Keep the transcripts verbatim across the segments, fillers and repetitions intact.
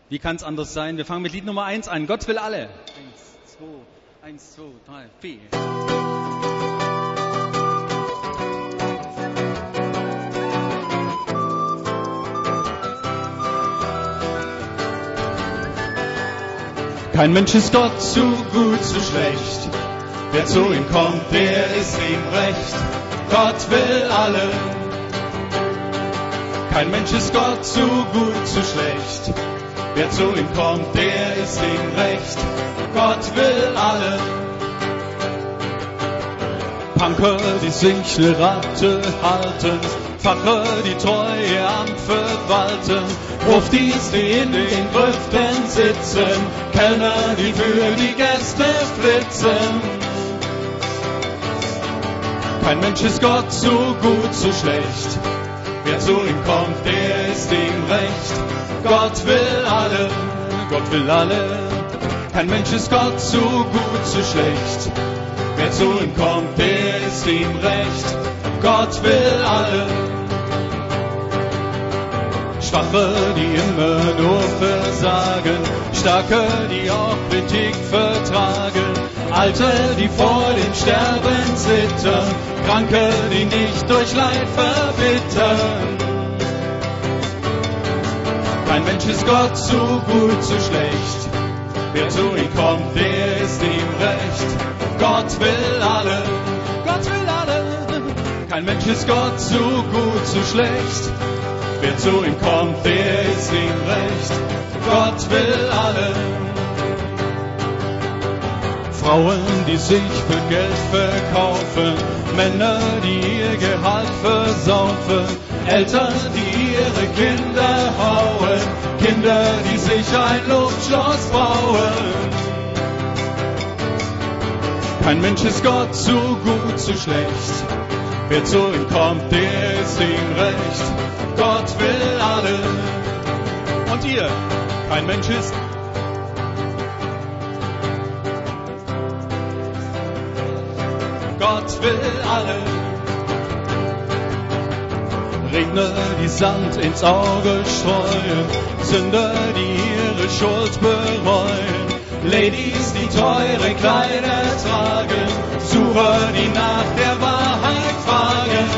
Wie kann es anders sein? Wir fangen mit Lied Nummer eins an. Gott will alle. Eins, zwei, eins, zwei, drei, vier. Kein Mensch ist Gott zu gut, zu schlecht. Wer zu ihm kommt, der ist ihm recht. Gott will alle. Kein Mensch ist Gott zu gut, zu schlecht. Wer zu ihm kommt, der ist ihm recht. Gott will alle. Punker, die sich ne Ratte halten, Pfarrer, die Treue am Verwalten, Profis, die in den Grüften sitzen, Kellner, die für die Gäste flitzen. Kein Mensch ist Gott zu gut, zu schlecht. Wer zu ihm kommt, der ist ihm recht. Gott will alle, Gott will alle. Kein Mensch ist Gott zu gut, zu schlecht. Wer zu ihm kommt, der ist ihm recht. Gott will alle. Schwache, die immer nur versagen, Starke, die auch Kritik vertragen, Alte, die vor dem Sterben zittern, Kranke, die nicht durch Leid verbittern. Kein Mensch ist Gott zu gut, zu schlecht. Wer zu ihm kommt, der ist ihm recht. Gott will alle, Gott will alle. Kein Mensch ist Gott zu gut, zu schlecht. Wer zu ihm kommt, der ist ihm recht. Gott will alle. Frauen, die sich für Geld verkaufen, Männer, die ihr Gehalt versaufen, Eltern, die ihre Kinder hauen, Kinder, die sich ein Luftschloss bauen. Kein Mensch ist Gott zu gut, zu schlecht. Wer zu ihm kommt, der ist ihm recht. Gott will alle. Und ihr, kein Mensch ist. Gott will alle. Redner, die Sand ins Auge streuen, Sünder, die ihre Schuld bereuen, Ladies, die teure Kleider tragen, Sucher, die nach der Wahrheit fragen.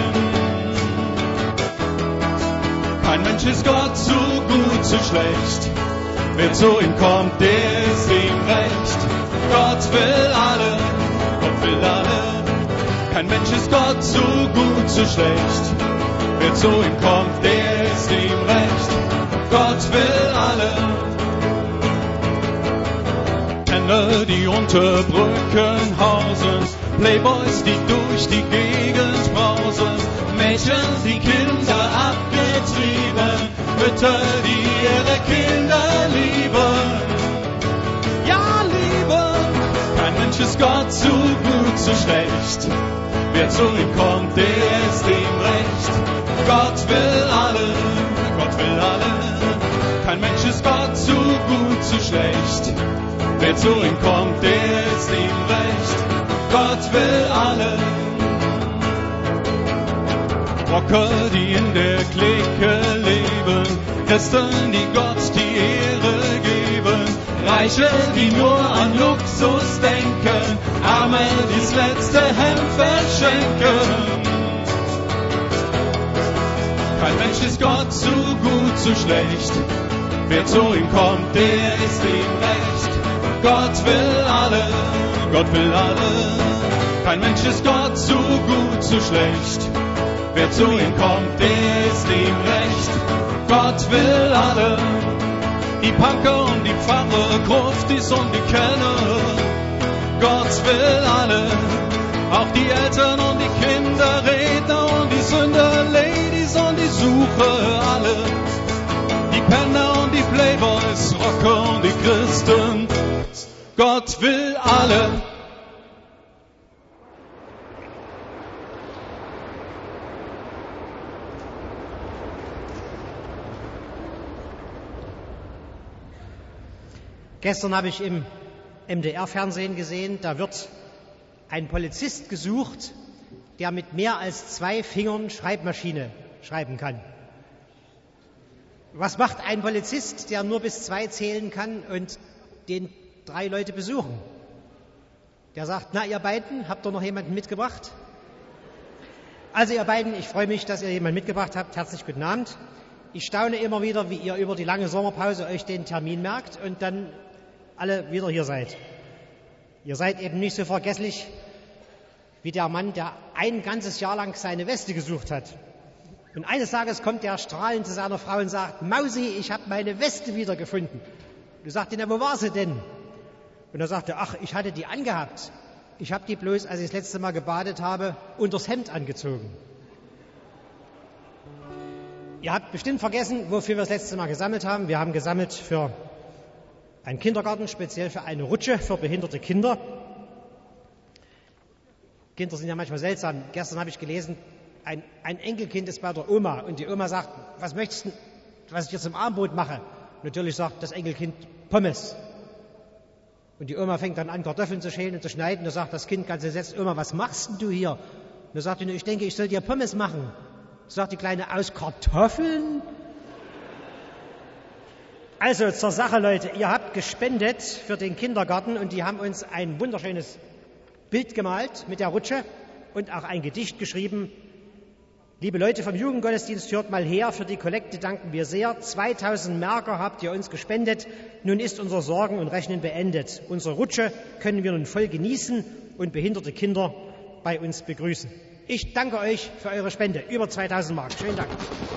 Kein Mensch ist Gott zu gut, zu schlecht. Wer zu ihm kommt, der ist ihm recht. Gott will alle, Gott will alle. Kein Mensch ist Gott zu gut, zu schlecht. Wer zu ihm kommt, der ist ihm recht. Gott will alle. Kenner, die unter Brücken hausen, Playboys, die durch die Gegend brausen, Mädchen, die Kinder abgetrieben, Mütter, die ihre Kinder lieben. Ja, lieben. Kein Mensch ist Gott zu gut, zu schlecht. Wer zu ihm kommt, der ist ihm recht. Gott will alle, Gott will alle. Kein Mensch ist Gott zu gut, zu schlecht. Wer zu ihm kommt, der ist ihm recht. Gott will alle. Rocker, die in der Clique leben, Christen, die Gott die Ehre geben, Reiche, die nur an Luxus denken, Arme, die das letzte Hemd verschenken. Kein Mensch ist Gott zu gut, zu schlecht. Wer zu ihm kommt, der ist ihm recht. Gott will alle, Gott will alle. Kein Mensch ist Gott zu gut, zu schlecht. Wer zu ihm kommt, der ist ihm recht. Gott will alle. Die Punker und die Pfarrer, Gruftis und die Kellner. Gott will alle. Auch die Eltern und die Kinder, Redner und die Sünder, Ladies und die Sucher, alle. Die Penner und die Playboys, Rocker und die Christen. Gott will alle. Gestern habe ich im M D R-Fernsehen gesehen, da wird ein Polizist gesucht, der mit mehr als zwei Fingern Schreibmaschine schreiben kann. Was macht ein Polizist, der nur bis zwei zählen kann und den drei Leute besuchen? Der sagt, na ihr beiden, habt ihr noch jemanden mitgebracht? Also ihr beiden, ich freue mich, dass ihr jemanden mitgebracht habt. Herzlich guten Abend. Ich staune immer wieder, wie ihr über die lange Sommerpause euch den Termin merkt und dann alle wieder hier seid. Ihr seid eben nicht so vergesslich wie der Mann, der ein ganzes Jahr lang seine Weste gesucht hat. Und eines Tages kommt der strahlend zu seiner Frau und sagt, Mausi, ich habe meine Weste wiedergefunden. Du sagst ihn, wo war sie denn? Und er sagte, ach, ich hatte die angehabt. Ich habe die bloß, als ich das letzte Mal gebadet habe, unters Hemd angezogen. Ihr habt bestimmt vergessen, wofür wir das letzte Mal gesammelt haben. Wir haben gesammelt für einen Kindergarten, speziell für eine Rutsche für behinderte Kinder. Kinder sind ja manchmal seltsam. Gestern habe ich gelesen, ein, ein Enkelkind ist bei der Oma und die Oma sagt, was möchtest du, was ich dir zum Abendbrot mache? Und natürlich sagt das Enkelkind Pommes. Und die Oma fängt dann an, Kartoffeln zu schälen und zu schneiden. Da sagt das Kind ganz entsetzt, Oma, was machst denn du hier? Und da sagt die, ich denke, ich soll dir Pommes machen. Sagt die Kleine, aus Kartoffeln? Also zur Sache, Leute. Ihr habt gespendet für den Kindergarten und die haben uns ein wunderschönes Bild gemalt mit der Rutsche und auch ein Gedicht geschrieben. Liebe Leute vom Jugendgottesdienst, hört mal her, für die Kollekte danken wir sehr. zweitausend Märker habt ihr uns gespendet. Nun ist unser Sorgen und Rechnen beendet. Unsere Rutsche können wir nun voll genießen und behinderte Kinder bei uns begrüßen. Ich danke euch für eure Spende. Über zweitausend Mark. Schönen Dank.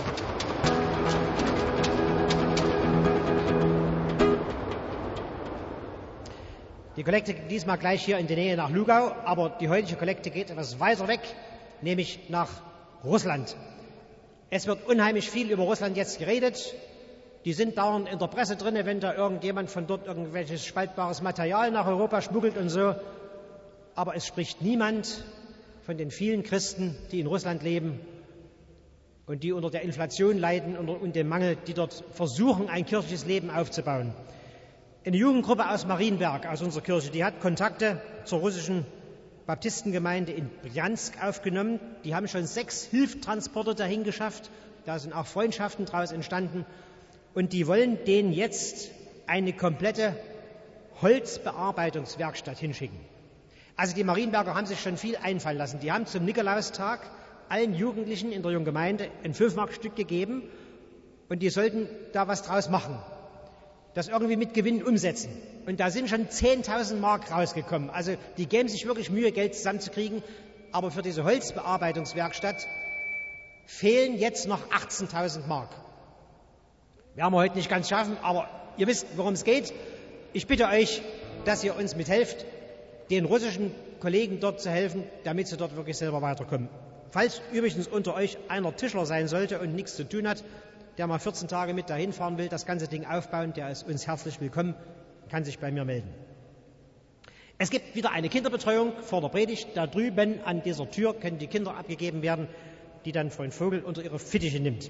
Die Kollekte geht diesmal gleich hier in die Nähe nach Lugau, aber die heutige Kollekte geht etwas weiter weg, nämlich nach Russland. Es wird unheimlich viel über Russland jetzt geredet. Die sind dauernd in der Presse drin, wenn da irgendjemand von dort irgendwelches spaltbares Material nach Europa schmuggelt und so. Aber es spricht niemand von den vielen Christen, die in Russland leben und die unter der Inflation leiden und dem Mangel, die dort versuchen, ein kirchliches Leben aufzubauen. Eine Jugendgruppe aus Marienberg, aus unserer Kirche, die hat Kontakte zur russischen Baptistengemeinde in Brjansk aufgenommen. Die haben schon sechs Hilftransporte dahin geschafft. Da sind auch Freundschaften daraus entstanden. Und die wollen denen jetzt eine komplette Holzbearbeitungswerkstatt hinschicken. Also die Marienberger haben sich schon viel einfallen lassen. Die haben zum Nikolaustag allen Jugendlichen in der jungen Gemeinde ein Fünf-Mark-Stück gegeben und die sollten da was draus machen. Das irgendwie mit Gewinn umsetzen. Und da sind schon zehntausend Mark rausgekommen. Also die geben sich wirklich Mühe, Geld zusammenzukriegen. Aber für diese Holzbearbeitungswerkstatt fehlen jetzt noch achtzehntausend Mark. Werden wir heute nicht ganz schaffen, aber ihr wisst, worum es geht. Ich bitte euch, dass ihr uns mithelft, den russischen Kollegen dort zu helfen, damit sie dort wirklich selber weiterkommen. Falls übrigens unter euch einer Tischler sein sollte und nichts zu tun hat, der mal vierzehn Tage mit dahin fahren will, das ganze Ding aufbauen, der ist uns herzlich willkommen, kann sich bei mir melden. Es gibt wieder eine Kinderbetreuung vor der Predigt. Da drüben an dieser Tür können die Kinder abgegeben werden, die dann Freund Vogel unter ihre Fittiche nimmt.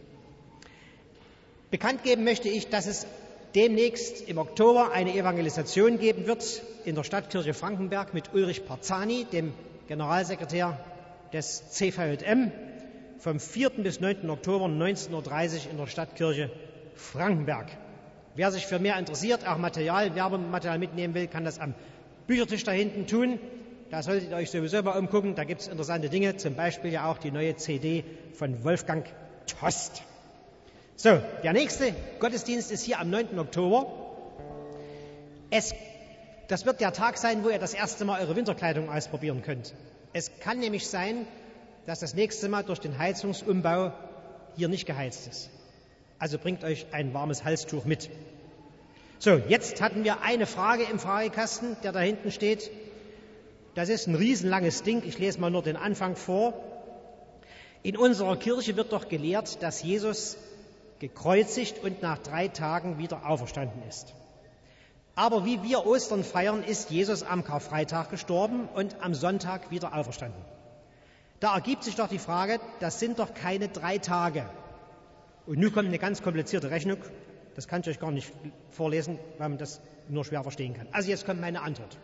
Bekannt geben möchte ich, dass es demnächst im Oktober eine Evangelisation geben wird in der Stadtkirche Frankenberg mit Ulrich Parzani, dem Generalsekretär des C V J M, vom vierten bis neunten Oktober neunzehn Uhr dreißig in der Stadtkirche Frankenberg. Wer sich für mehr interessiert, auch Material, Werbematerial mitnehmen will, kann das am Büchertisch da hinten tun. Da solltet ihr euch sowieso mal umgucken. Da gibt es interessante Dinge, zum Beispiel ja auch die neue C D von Wolfgang Tost. So, der nächste Gottesdienst ist hier am neunten Oktober. Es, das wird der Tag sein, wo ihr das erste Mal eure Winterkleidung ausprobieren könnt. Es kann nämlich sein, dass das nächste Mal durch den Heizungsumbau hier nicht geheizt ist. Also bringt euch ein warmes Halstuch mit. So, jetzt hatten wir eine Frage im Fragekasten, der da hinten steht. Das ist ein riesenlanges Ding. Ich lese mal nur den Anfang vor. In unserer Kirche wird doch gelehrt, dass Jesus gekreuzigt und nach drei Tagen wieder auferstanden ist. Aber wie wir Ostern feiern, ist Jesus am Karfreitag gestorben und am Sonntag wieder auferstanden. Da ergibt sich doch die Frage, das sind doch keine drei Tage. Und nun kommt eine ganz komplizierte Rechnung. Das kann ich euch gar nicht vorlesen, weil man das nur schwer verstehen kann. Also jetzt kommt meine Antwort.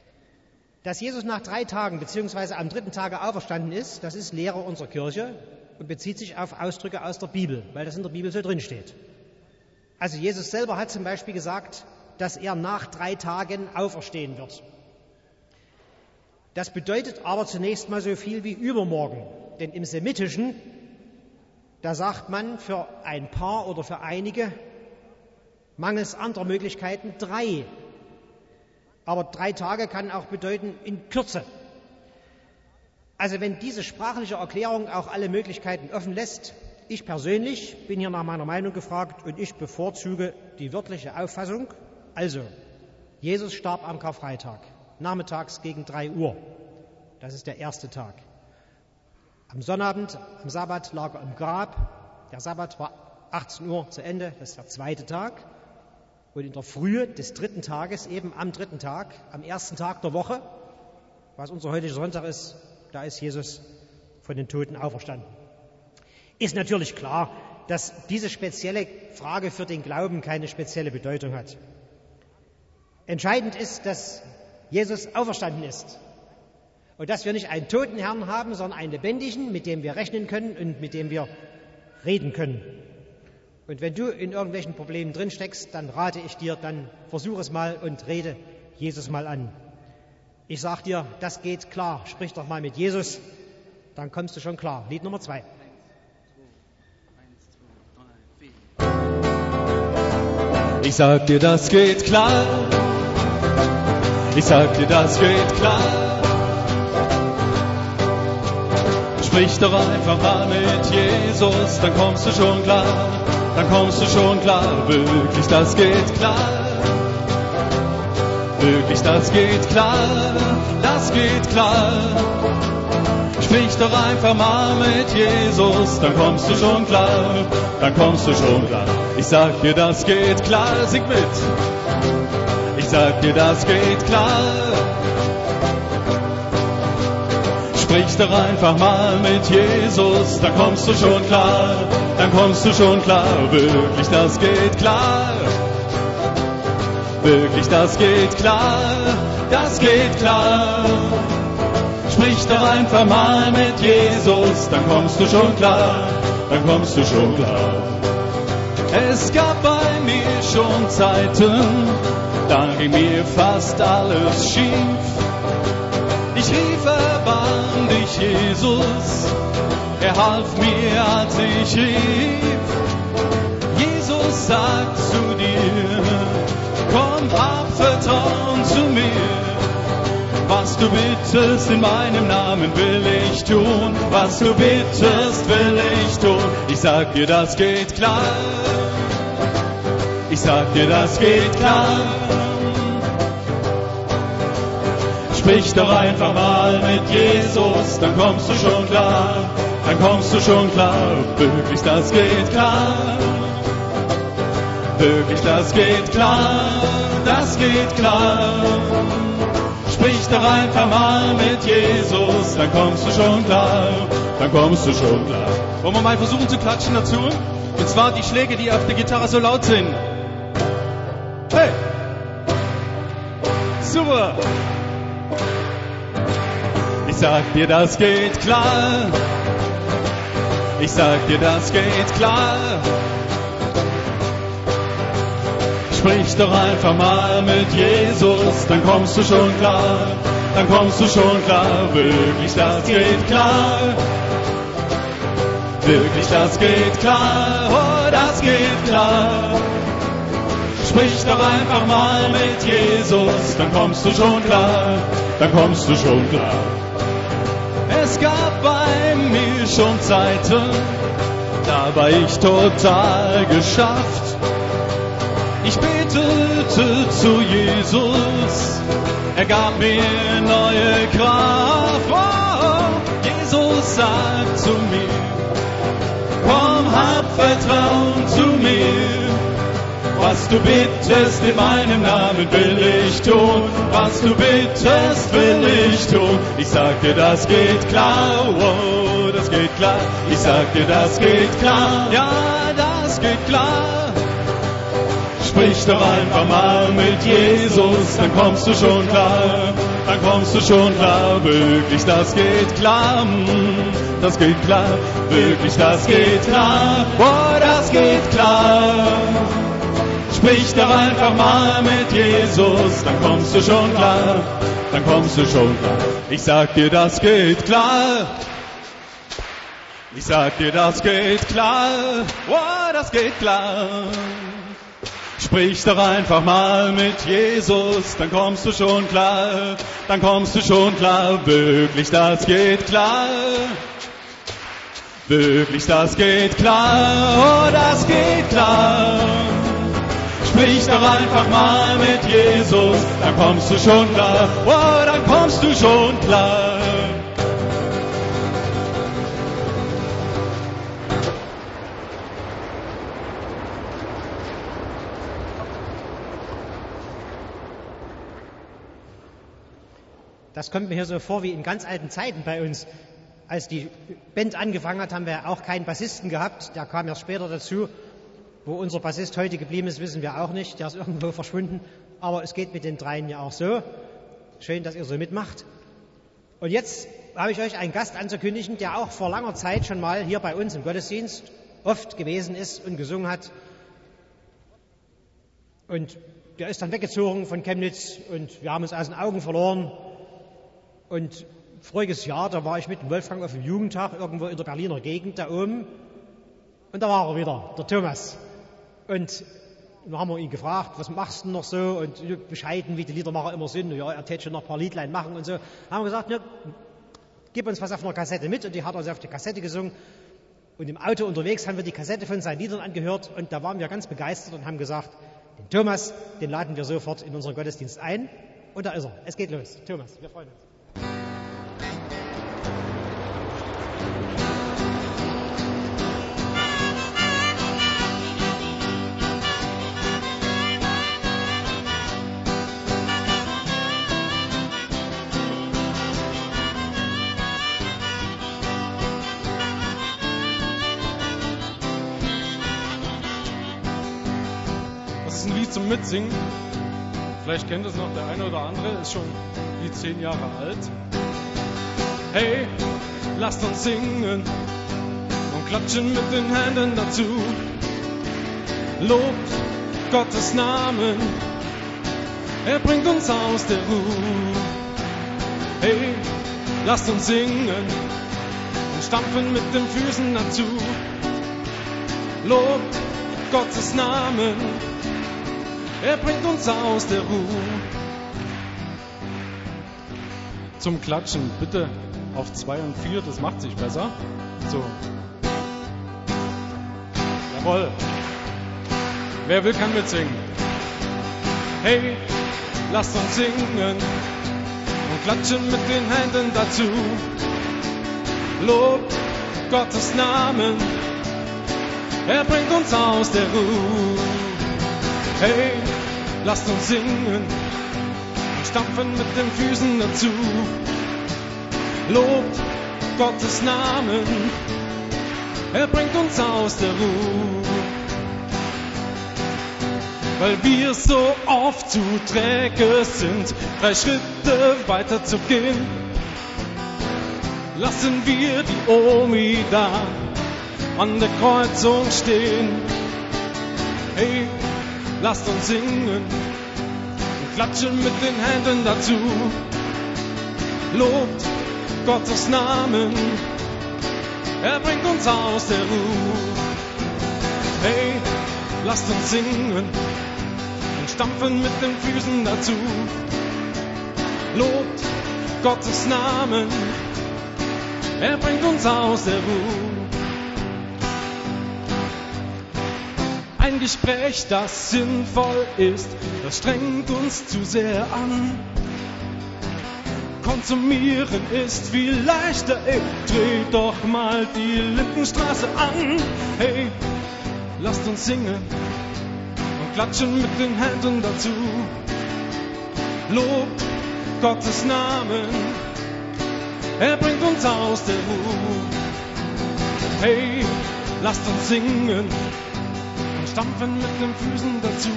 Dass Jesus nach drei Tagen bzw. am dritten Tage auferstanden ist, das ist Lehre unserer Kirche. und bezieht sich auf Ausdrücke aus der Bibel, weil das in der Bibel so drin steht. Also Jesus selber hat zum Beispiel gesagt, dass er nach drei Tagen auferstehen wird. Das bedeutet aber zunächst mal so viel wie übermorgen. Denn im Semitischen, da sagt man für ein Paar oder für einige, mangels anderer Möglichkeiten drei. Aber drei Tage kann auch bedeuten in Kürze. Also wenn diese sprachliche Erklärung auch alle Möglichkeiten offen lässt, ich persönlich bin hier nach meiner Meinung gefragt und ich bevorzuge die wörtliche Auffassung. Also, Jesus starb am Karfreitag, nachmittags gegen drei Uhr. Das ist der erste Tag. Am Sonnabend, am Sabbat lag er im Grab. Der Sabbat war achtzehn Uhr zu Ende, das ist der zweite Tag. Und in der Frühe des dritten Tages, eben am dritten Tag, am ersten Tag der Woche, was unser heutiger Sonntag ist, da ist Jesus von den Toten auferstanden. Ist natürlich klar, dass diese spezielle Frage für den Glauben keine spezielle Bedeutung hat. Entscheidend ist, dass Jesus auferstanden ist und dass wir nicht einen toten Herrn haben, sondern einen lebendigen, mit dem wir rechnen können und mit dem wir reden können. Und wenn du in irgendwelchen Problemen drin steckst, dann rate ich dir, dann versuch es mal und rede Jesus mal an. Ich sag dir, das geht klar. Sprich doch mal mit Jesus, dann kommst du schon klar. Lied Nummer zwei. Ich sag dir, das geht klar. Ich sag dir, das geht klar. Sprich doch einfach mal mit Jesus, dann kommst du schon klar. Dann kommst du schon klar. Wirklich, das geht klar. Wirklich, das geht klar. Das geht klar. Sprich doch einfach mal mit Jesus, dann kommst du schon klar, dann kommst du schon klar. Ich sag dir, das geht klar, sing mit. Ich sag dir, das geht klar. Sprich doch einfach mal mit Jesus, dann kommst du schon klar, dann kommst du schon klar. Wirklich, das geht klar. Wirklich, das geht klar, das geht klar. Sprich doch einfach mal mit Jesus, dann kommst du schon klar, dann kommst du schon klar. Es gab bei mir schon Zeiten, da ging mir fast alles schief. Ich rief, erbarm dich, Jesus, er half mir, als ich rief. Jesus sagt zu dir, komm, hab Vertrauen zu mir. Was du bittest in meinem Namen will ich tun. Was du bittest will ich tun. Ich sag dir, das geht klar. Ich sag dir, das geht klar. Sprich doch einfach mal mit Jesus, dann kommst du schon klar. Dann kommst du schon klar. Wirklich, das geht klar. Wirklich, das geht klar. Das geht klar. Sprich doch einfach mal mit Jesus, dann kommst du schon klar, dann kommst du schon klar. Wollen wir mal versuchen zu klatschen dazu? Und zwar die Schläge, die auf der Gitarre so laut sind. Hey! Super! Ich sag dir, das geht klar. Ich sag dir, das geht klar. Sprich doch einfach mal mit Jesus, dann kommst du schon klar, dann kommst du schon klar. Wirklich, das geht klar. Wirklich, das geht klar. Oh, das geht klar. Sprich doch einfach mal mit Jesus, dann kommst du schon klar, dann kommst du schon klar. Es gab bei mir schon Zeiten, da war ich total geschafft. Ich betete zu Jesus, er gab mir neue Kraft. Oh, Jesus sagt zu mir, komm, hab Vertrauen zu mir. Was du bittest in meinem Namen will ich tun. Was du bittest will ich tun. Ich sag dir, das geht klar. Oh, das geht klar. Ich sag dir, das geht klar. Ja, das geht klar. Sprich doch einfach mal mit Jesus, dann kommst du schon klar, dann kommst du schon klar, wirklich, das geht klar, das geht klar, wirklich, das geht klar, boah, das geht klar. Sprich doch einfach mal mit Jesus, dann kommst du schon klar, dann kommst du schon klar. Ich sag dir, das geht klar. Ich sag dir, das geht klar, boah, das geht klar. Sprich doch einfach mal mit Jesus, dann kommst du schon klar, dann kommst du schon klar, wirklich, das geht klar. Wirklich, das geht klar, oh, das geht klar. Sprich doch einfach mal mit Jesus, dann kommst du schon klar, oh, dann kommst du schon klar. Das kommt mir hier so vor wie in ganz alten Zeiten bei uns. Als die Band angefangen hat, haben wir auch keinen Bassisten gehabt. Der kam erst später dazu. Wo unser Bassist heute geblieben ist, wissen wir auch nicht. Der ist irgendwo verschwunden. Aber es geht mit den dreien ja auch so. Schön, dass ihr so mitmacht. Und jetzt habe ich euch einen Gast anzukündigen, der auch vor langer Zeit schon mal hier bei uns im Gottesdienst oft gewesen ist und gesungen hat. Und der ist dann weggezogen von Chemnitz und wir haben uns aus den Augen verloren. Und voriges Jahr, da war ich mit dem Wolfgang auf dem Jugendtag irgendwo in der Berliner Gegend da oben. Und da war er wieder, der Thomas. Und dann haben wir ihn gefragt, was machst du noch so? Und bescheiden, wie die Liedermacher immer sind. Ja, er täte schon noch ein paar Liedlein machen und so. Dann haben wir gesagt, ja, gib uns was auf einer Kassette mit. Und die hat er also auf die Kassette gesungen. Und im Auto unterwegs haben wir die Kassette von seinen Liedern angehört. Und da waren wir ganz begeistert und haben gesagt, den Thomas, den laden wir sofort in unseren Gottesdienst ein. Und da ist er. Es geht los. Thomas, wir freuen uns. Das ist ein Lied zum Mitsingen. Vielleicht kennt es noch der eine oder andere, ist schon wie zehn Jahre alt. Hey, lasst uns singen und klatschen mit den Händen dazu. Lobt Gottes Namen, er bringt uns aus der Ruhe. Hey, lasst uns singen und stampfen mit den Füßen dazu. Lobt Gottes Namen, er bringt uns aus der Ruhe. Zum Klatschen bitte auf zwei und vier, das macht sich besser. So. Jawohl. Wer will, kann mitsingen. Hey, lasst uns singen und klatschen mit den Händen dazu. Lobt Gottes Namen, er bringt uns aus der Ruhe. Hey, lasst uns singen und stampfen mit den Füßen dazu. Lobt Gottes Namen, er bringt uns aus der Ruhe. Weil wir so oft zu träge sind, drei Schritte weiter zu gehen, lassen wir die Omi da an der Kreuzung stehen. Hey, lasst uns singen und klatschen mit den Händen dazu. Lobt Gottes Namen, er bringt uns aus der Ruhe. Hey, lasst uns singen und stampfen mit den Füßen dazu. Lobt Gottes Namen, er bringt uns aus der Ruhe. Ein Gespräch, das sinnvoll ist, das strengt uns zu sehr an. Konsumieren ist viel leichter, ey, dreh doch mal die Lindenstraße an. Hey, lasst uns singen und klatschen mit den Händen dazu. Lobt Gottes Namen, er bringt uns aus der Ruhe. Hey, lasst uns singen, stampfen mit den Füßen dazu.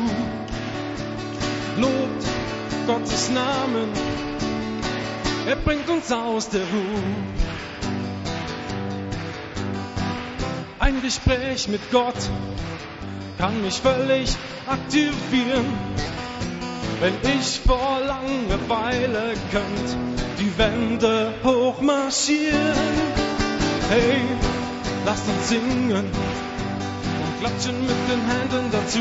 Lobt Gottes Namen, er bringt uns aus der Ruhe. Ein Gespräch mit Gott kann mich völlig aktivieren. Wenn ich vor Langeweile könnt die Wände hochmarschieren. Hey, lasst uns singen und klatschen mit den Händen dazu.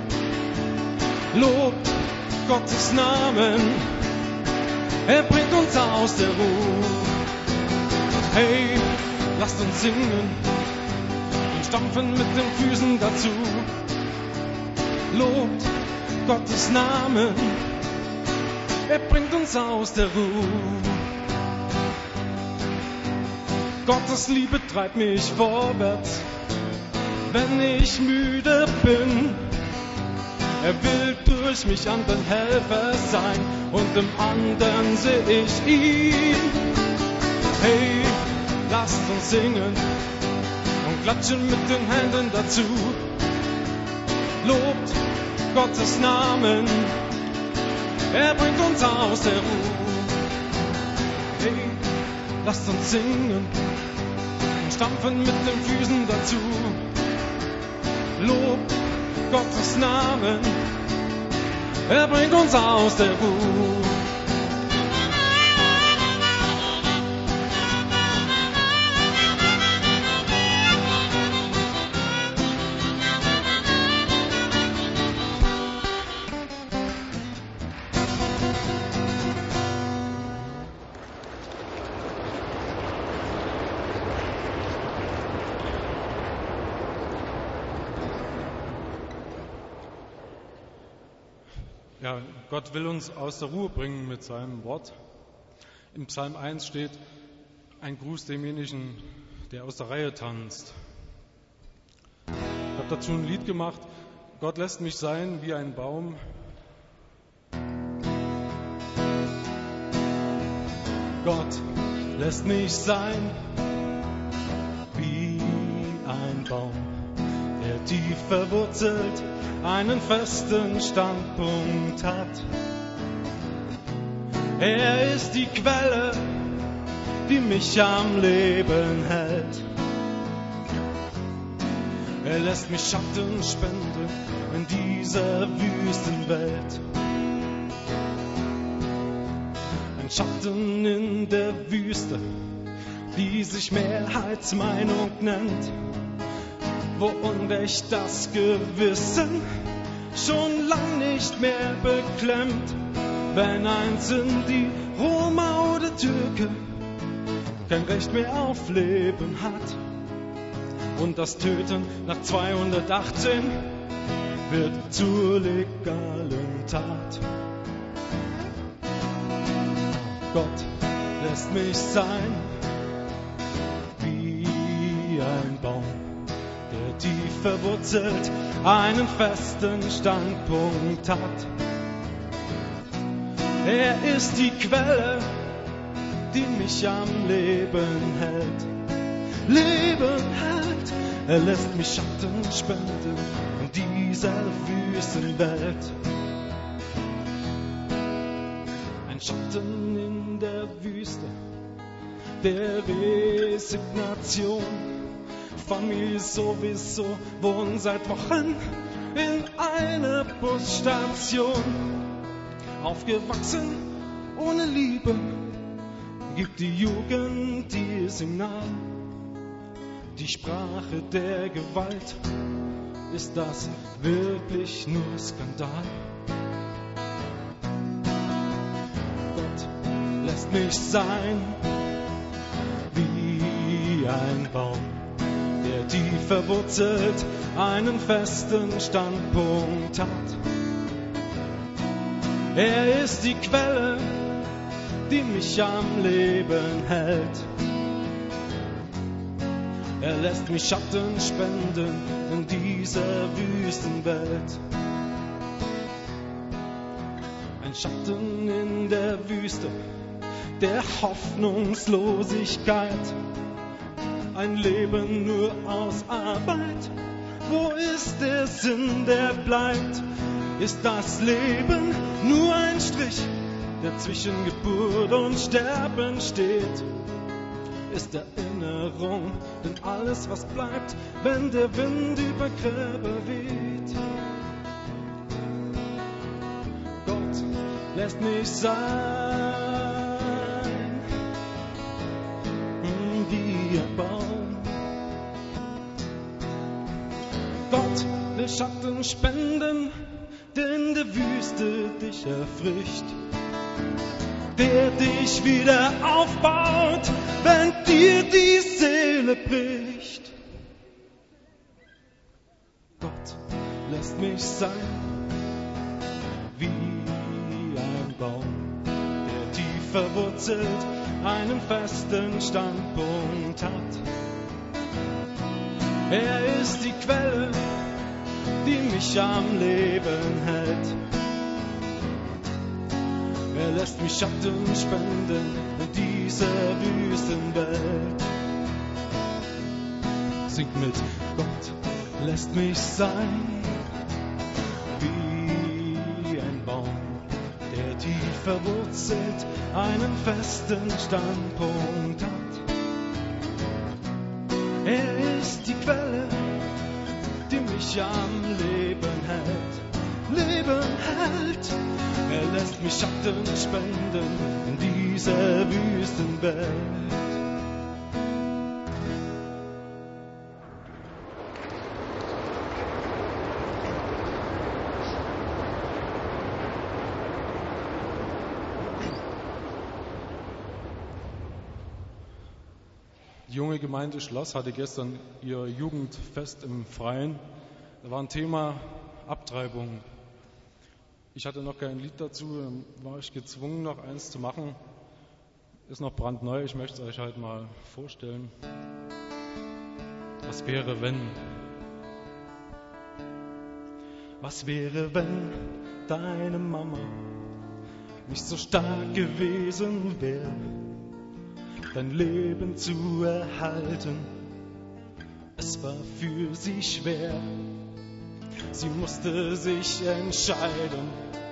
Lobt Gottes Namen, er bringt uns aus der Ruhe. Hey, lasst uns singen und stampfen mit den Füßen dazu. Lobt Gottes Namen, er bringt uns aus der Ruhe. Gottes Liebe treibt mich vorwärts, wenn ich müde bin. Er will durch mich anderen Helfer sein und im anderen sehe ich ihn. Hey, lasst uns singen und klatschen mit den Händen dazu. Lobt Gottes Namen, er bringt uns aus der Ruhe. Hey, lasst uns singen und stampfen mit den Füßen dazu. Lobt Gottes Namen, er bringt uns aus der Ruhe. Ja, Gott will uns aus der Ruhe bringen mit seinem Wort. Im Psalm eins steht, ein Gruß demjenigen, der aus der Reihe tanzt. Ich habe dazu ein Lied gemacht, Gott lässt mich sein wie ein Baum. Gott lässt mich sein wie ein Baum, der tief verwurzelt einen festen Standpunkt hat. Er ist die Quelle, die mich am Leben hält. Er lässt mich Schatten spenden in dieser Wüstenwelt. Ein Schatten in der Wüste, die sich Mehrheitsmeinung nennt, wo Unrecht das Gewissen schon lang nicht mehr beklemmt. Wenn einzeln die Roma oder Türke kein Recht mehr auf Leben hat und das Töten nach zweihundertachtzehn wird zur legalen Tat. Gott lässt mich sein wie ein Baum, der tief verwurzelt einen festen Standpunkt hat. Er ist die Quelle, die mich am Leben hält. Leben hält. Er lässt mich Schatten spenden in dieser Wüstenwelt. Ein Schatten in der Wüste der Resignation. Familie sowieso, wohnen seit Wochen in einer Busstation. Aufgewachsen ohne Liebe, gibt die Jugend ihr Signal. Die Sprache der Gewalt, ist das wirklich nur Skandal? Gott lässt mich sein wie ein Baum, der tief verwurzelt einen festen Standpunkt hat. Er ist die Quelle, die mich am Leben hält. Er lässt mich Schatten spenden in dieser Wüstenwelt. Ein Schatten in der Wüste der Hoffnungslosigkeit. Ein Leben nur aus Arbeit wo ist der Sinn, der bleibt? Ist das Leben nur ein Strich, der zwischen Geburt und Sterben steht? Ist Erinnerung denn alles, was bleibt, wenn der Wind über Gräber weht? Gott lässt mich sein, wie ein Baum. Gott will Schatten spenden, der in der Wüste dich erfrischt, der dich wieder aufbaut, wenn dir die Seele bricht. Gott lässt mich sein, wie ein Baum, der tief verwurzelt einen festen Standpunkt hat. Er ist die Quelle, die mich am Leben hält. Er lässt mich Schatten spenden in dieser Wüstenwelt. Singt mit, Gott lässt mich sein, wie ein Baum, der tief verwurzelt einen festen Standpunkt hat. Er ist die Quelle, die mich am Leben hält, Leben hält. Er lässt mich Schatten spenden in dieser Wüstenwelt. Die junge Gemeinde Schloss hatte gestern ihr Jugendfest im Freien. Da war ein Thema Abtreibung. Ich hatte noch kein Lied dazu, dann war ich gezwungen, noch eins zu machen. Ist noch brandneu, ich möchte es euch halt mal vorstellen. Was wäre, wenn? Was wäre, wenn deine Mama nicht so stark gewesen wäre, dein Leben zu erhalten? Es war für sie schwer. Sie musste sich entscheiden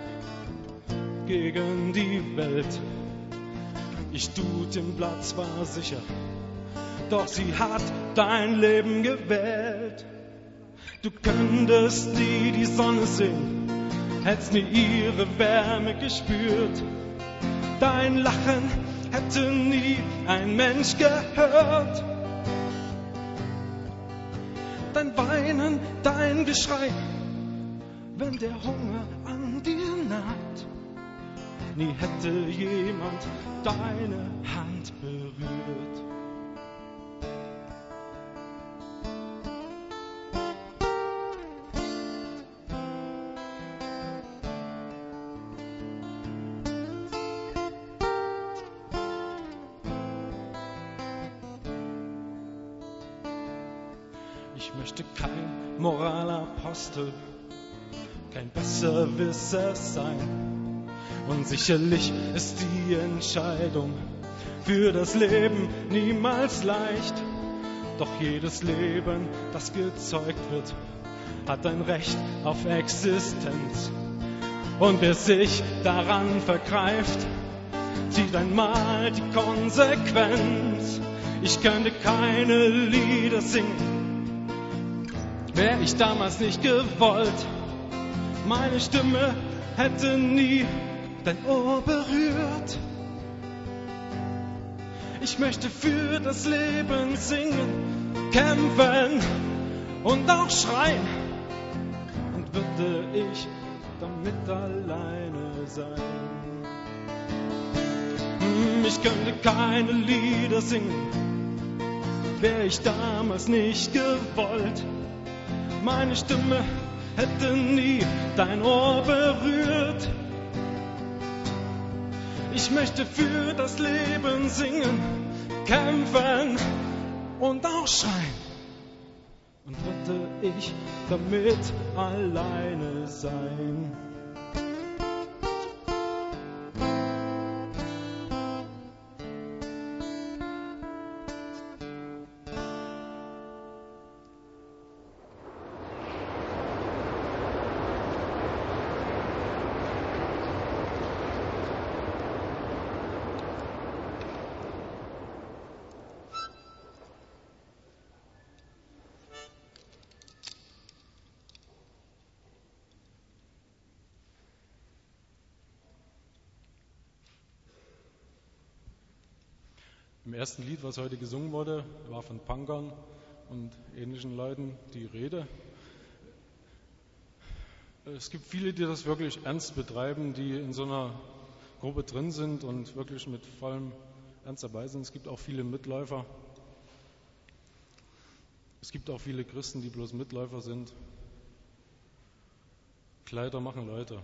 gegen die Welt. Ich tut im Blatt zwar sicher, doch sie hat dein Leben gewählt. Du könntest nie die Sonne sehen, hättest nie ihre Wärme gespürt. Dein Lachen hätte nie ein Mensch gehört. Dein Weinen, dein Geschrei, wenn der Hunger an dir naht. Nie hätte jemand deine Hand berührt. Ich möchte kein Moralapostel, kein Besserwisser sein. Und sicherlich ist die Entscheidung für das Leben niemals leicht. Doch jedes Leben, das gezeugt wird, hat ein Recht auf Existenz. Und wer sich daran vergreift, zieht einmal die Konsequenz. Ich könnte keine Lieder singen, wär ich damals nicht gewollt. Meine Stimme hätte nie dein Ohr berührt. Ich möchte für das Leben singen, kämpfen und auch schreien. Und würde ich damit alleine sein? Ich könnte keine Lieder singen, wär ich damals nicht gewollt. Meine Stimme hätte nie dein Ohr berührt. Ich möchte für das Leben singen, kämpfen und auch schreien. Und würde ich damit alleine sein? Im ersten Lied, was heute gesungen wurde, war von Punkern und ähnlichen Leuten die Rede. Es gibt viele, die das wirklich ernst betreiben, die in so einer Gruppe drin sind und wirklich mit vollem Ernst dabei sind. Es gibt auch viele Mitläufer. Es gibt auch viele Christen, die bloß Mitläufer sind. Kleider machen Leute.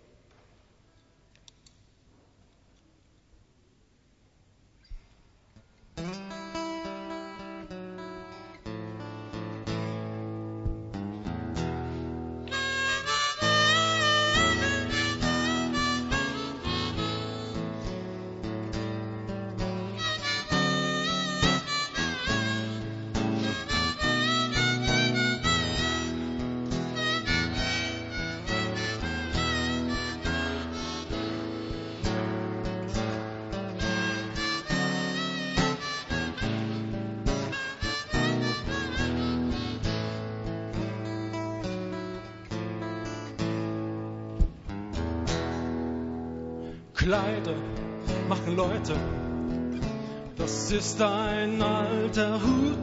Kleider machen Leute, das ist ein alter Hut.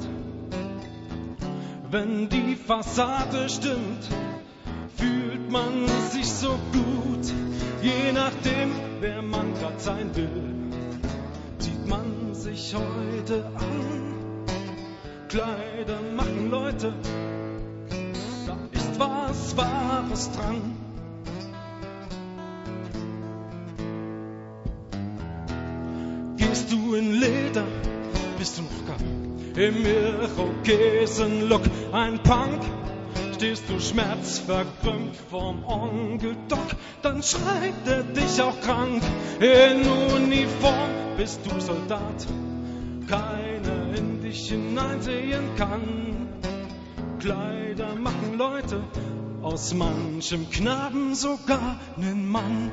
Wenn die Fassade stimmt, fühlt man sich so gut. Je nachdem, wer man grad sein will, zieht man sich heute an. Kleider machen Leute, da ist was Wahres dran. Gehst du in Leder, bist du noch gar im Irokesen-Look ein Punk. Stehst du schmerzverkrümmt vorm Onkel Doc, dann schreibt er dich auch krank. In Uniform bist du Soldat, keiner in dich hineinsehen kann. Kleider machen Leute, aus manchem Knaben sogar nen Mann.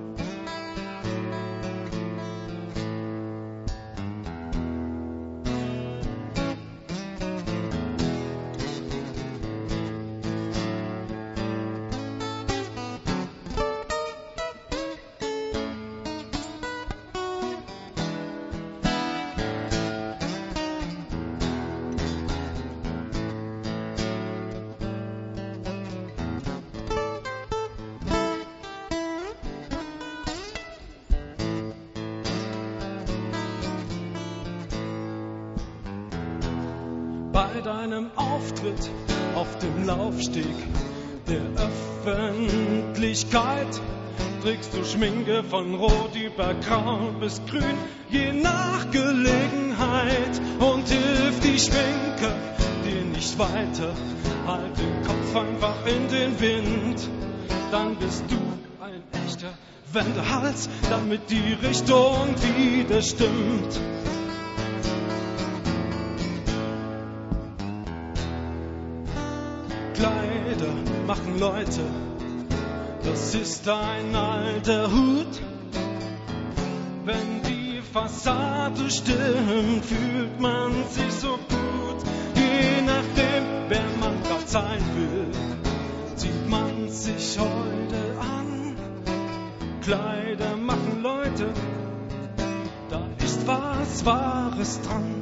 Bei deinem Auftritt auf dem Laufsteg der Öffentlichkeit trägst du Schminke von rot über grau bis grün, je nach Gelegenheit. Und hilft die Schminke dir nicht weiter, halt den Kopf einfach in den Wind. Dann bist du ein echter Wendehals, damit die Richtung wieder stimmt. Kleider machen Leute, das ist ein alter Hut. Wenn die Fassade stimmt, fühlt man sich so gut. Je nachdem, wer man grad sein will, zieht man sich heute an. Kleider machen Leute, da ist was Wahres dran.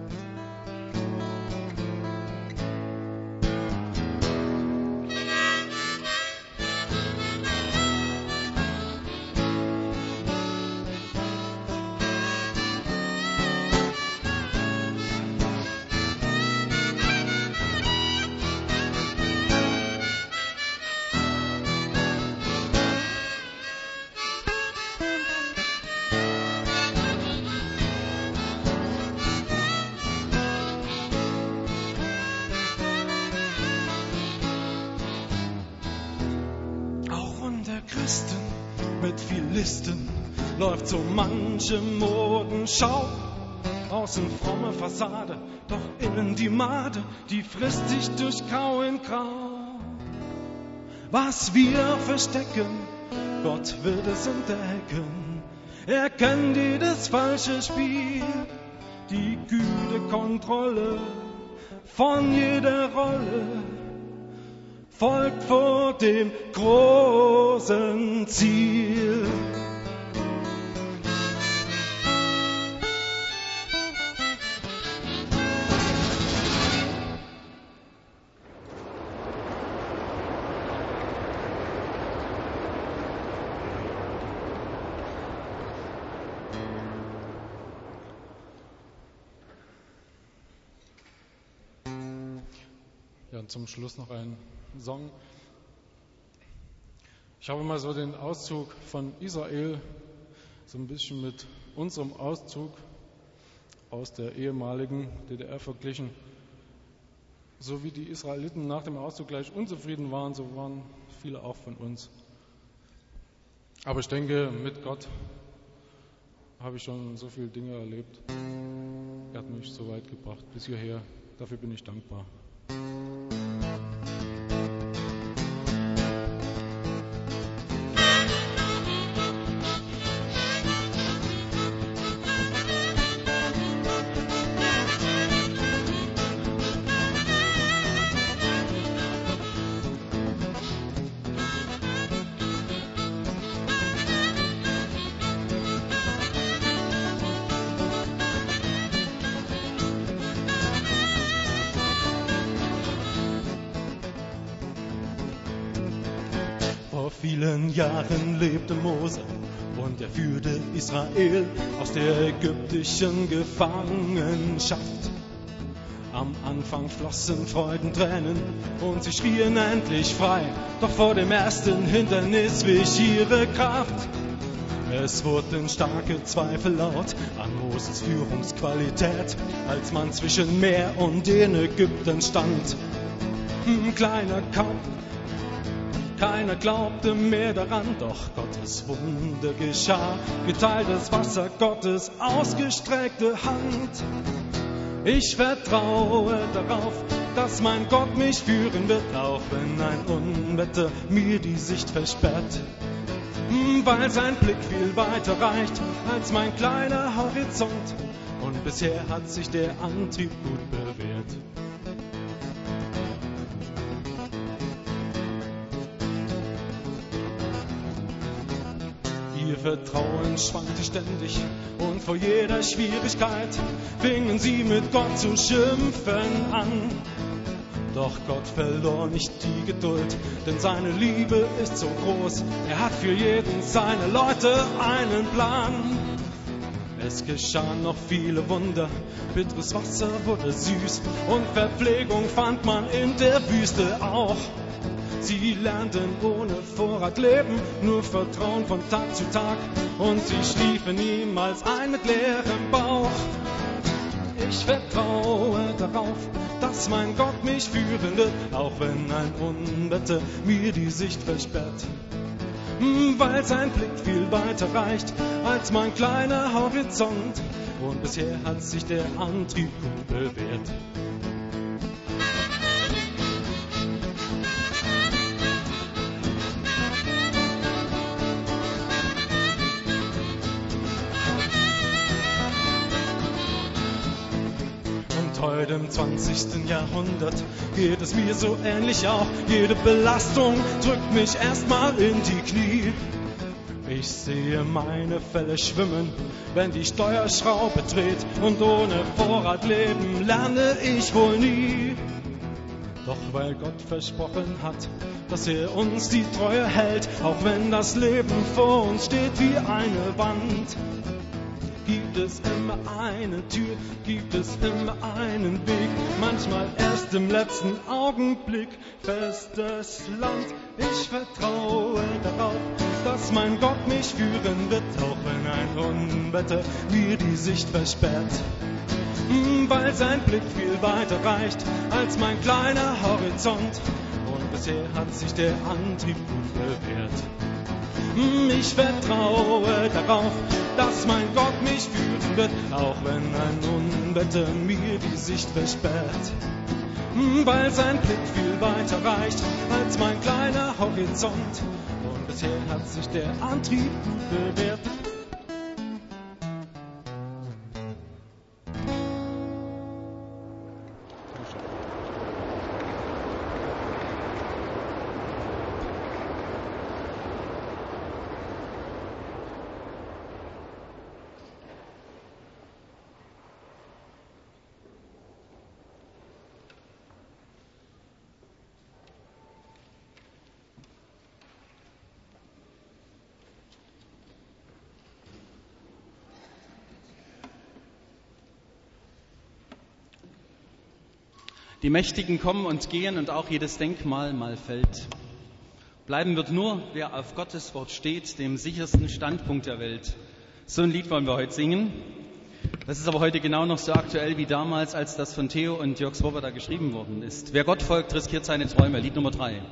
Christen mit viel Listen läuft so manche Modenschau. Außen fromme Fassade, doch innen die Made, die frisst sich durch Grau in Grau. Was wir verstecken, Gott wird es entdecken. Er kennt jedes falsche Spiel, die kühle Kontrolle von jeder Rolle folgt vor dem großen Ziel. dann zum Schluss noch einen Song. Ich habe mal so den Auszug von Israel so ein bisschen mit unserem Auszug aus der ehemaligen D D R verglichen. So wie die Israeliten nach dem Auszug gleich unzufrieden waren, so waren viele auch von uns. Aber ich denke, mit Gott habe ich schon so viele Dinge erlebt. Er hat mich so weit gebracht bis hierher. Dafür bin ich dankbar. Vor vielen Jahren lebte Mose und er führte Israel aus der ägyptischen Gefangenschaft. Am Anfang flossen Freudentränen und sie schrien endlich frei, doch vor dem ersten Hindernis wich ihre Kraft. Es wurden starke Zweifel laut an Moses Führungsqualität, als man zwischen Meer und den Ägyptern stand. Ein kleiner Kampf. Keiner glaubte mehr daran, doch Gottes Wunder geschah. Geteiltes Wasser, Gottes ausgestreckte Hand. Ich vertraue darauf, dass mein Gott mich führen wird, auch wenn ein Unwetter mir die Sicht versperrt. Weil sein Blick viel weiter reicht als mein kleiner Horizont. Und bisher hat sich der Antrieb gut bewährt. Ihr Vertrauen schwankte ständig und vor jeder Schwierigkeit fingen sie mit Gott zu schimpfen an. Doch Gott verlor nicht die Geduld, denn seine Liebe ist so groß. Er hat für jeden seiner Leute einen Plan. Es geschahen noch viele Wunder, bitteres Wasser wurde süß und Verpflegung fand man in der Wüste auch. Sie lernten ohne Vorrat leben, nur Vertrauen von Tag zu Tag. Und sie schliefen niemals ein mit leerem Bauch. Ich vertraue darauf, dass mein Gott mich führen wird, auch wenn ein Unwetter mir die Sicht versperrt. Weil sein Blick viel weiter reicht als mein kleiner Horizont. Und bisher hat sich der Antrieb gut bewährt. Heute im zwanzigsten Jahrhundert geht es mir so ähnlich auch. Jede Belastung drückt mich erstmal in die Knie. Ich sehe meine Fälle schwimmen, wenn die Steuerschraube dreht. Und ohne Vorrat leben lerne ich wohl nie. Doch weil Gott versprochen hat, dass er uns die Treue hält, auch wenn das Leben vor uns steht wie eine Wand, gibt es immer eine Tür, gibt es immer einen Weg, manchmal erst im letzten Augenblick festes Land. Ich vertraue darauf, dass mein Gott mich führen wird, auch wenn ein Unwetter mir die Sicht versperrt. Weil sein Blick viel weiter reicht als mein kleiner Horizont. Und bisher hat sich der Antrieb gut bewährt. Ich vertraue darauf, dass mein Gott mich führen wird, auch wenn ein Unwetter mir die Sicht versperrt. Weil sein Blick viel weiter reicht als mein kleiner Horizont. Und bisher hat sich der Antrieb gut bewährt. Die Mächtigen kommen und gehen und auch jedes Denkmal mal fällt. Bleiben wird nur, wer auf Gottes Wort steht, dem sichersten Standpunkt der Welt. So ein Lied wollen wir heute singen. Das ist aber heute genau noch so aktuell wie damals, als das von Theo und Jörg Swoboda geschrieben worden ist. Wer Gott folgt, riskiert seine Träume. Lied Nummer drei.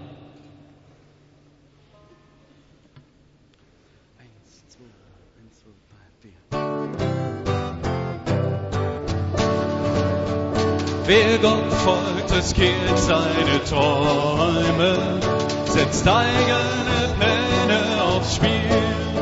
Wer Gott folgt, riskiert seine Träume, setzt eigene Pläne aufs Spiel.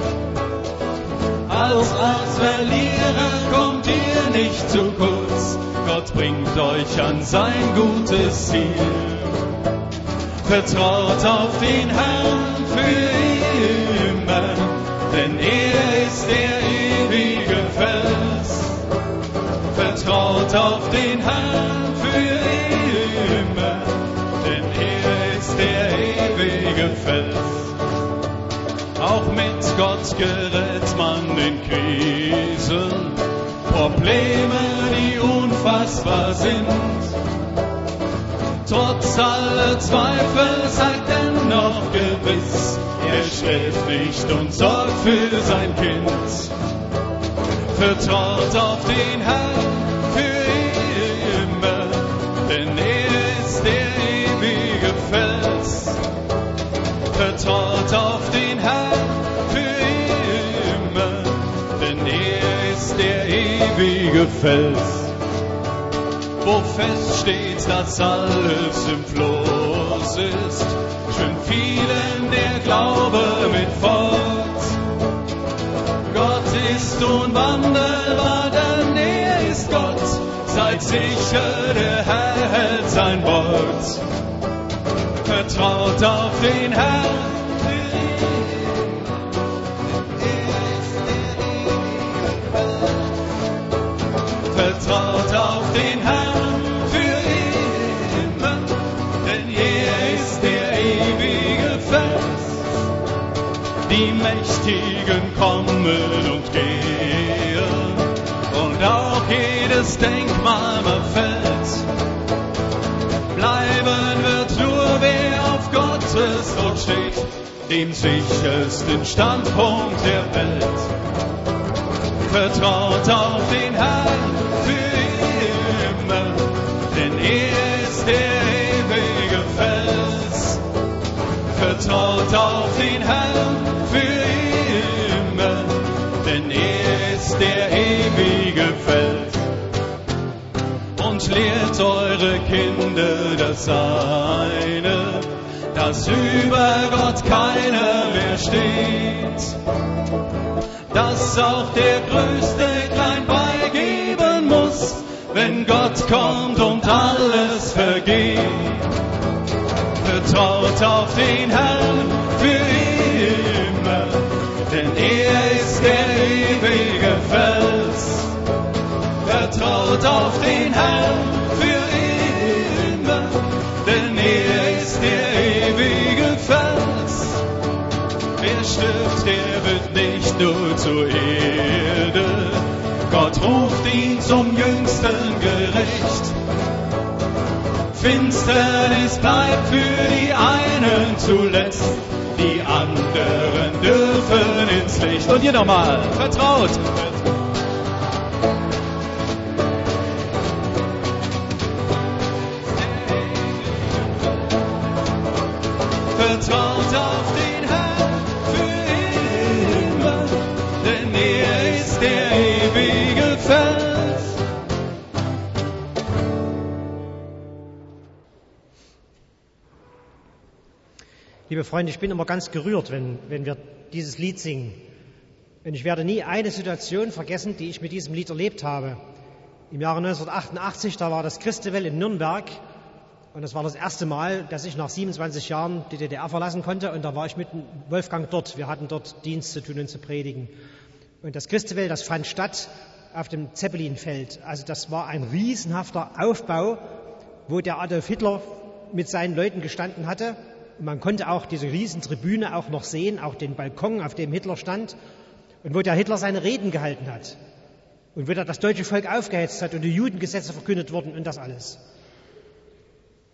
Als als Verlierer kommt ihr nicht zu kurz, Gott bringt euch an sein gutes Ziel. Vertraut auf den Herrn für immer, denn er ist der ewige Fels. Vertraut auf den Herrn für immer, denn er ist der ewige Fels. Auch mit Gott gerät man in Krisen, Probleme, die unfassbar sind. Trotz aller Zweifel sagt dennoch gewiss, er schläft nicht und sorgt für sein Kind. Vertraut auf den Herrn für immer, denn er ist der ewige Fels. Vertraut auf den Herrn für immer, denn er ist der ewige Fels. Wo fest steht, dass alles im Fluss ist, schwimmt vielen der Glaube mit fort. Gott ist unwandelbar, denn er ist Gott. Seid sicher, der Herr hält sein Wort. Vertraut auf den Herrn. Vertraut auf den Herrn für immer, denn er ist der ewige Fels. Die Mächtigen kommen und gehen und auch jedes Denkmal fällt. Bleiben wird nur, wer auf Gottes Wort steht, dem sichersten Standpunkt der Welt. Vertraut auf den Herrn für immer, denn er ist der ewige Fels. Vertraut auf den Herrn für immer, denn er ist der ewige Fels. Und lehrt eure Kinder das eine, dass über Gott keiner mehr steht. Dass auch der Größte klein beigeben muss, wenn Gott kommt und alles vergeht. Vertraut auf den Herrn für immer, denn er ist der ewige Fels. Vertraut auf den Herrn für immer, denn er ist der ewige Fels. Wer stirbt, der wird nicht nur zur Erde, Gott ruft ihn zum jüngsten Gericht. Finsternis bleibt für die einen zuletzt, die anderen dürfen ins Licht. Und hier nochmal, vertraut. Vertraut auf den Herrn für immer, denn er ist der ewige Fels. Liebe Freunde, ich bin immer ganz gerührt, wenn, wenn wir dieses Lied singen. Und ich werde nie eine Situation vergessen, die ich mit diesem Lied erlebt habe. Im Jahre neunzehnhundertachtundachtzig, da war das Christabel in Nürnberg. Und das war das erste Mal, dass ich nach siebenundzwanzig Jahren die D D R verlassen konnte. Und da war ich mit Wolfgang dort. Wir hatten dort Dienst zu tun und zu predigen. Und das Christabel, das fand statt auf dem Zeppelinfeld. Also das war ein riesenhafter Aufbau, wo der Adolf Hitler mit seinen Leuten gestanden hatte. Und man konnte auch diese Riesentribüne auch noch sehen, auch den Balkon, auf dem Hitler stand. Und wo der Hitler seine Reden gehalten hat. Und wo er das deutsche Volk aufgehetzt hat und die Judengesetze verkündet wurden und das alles.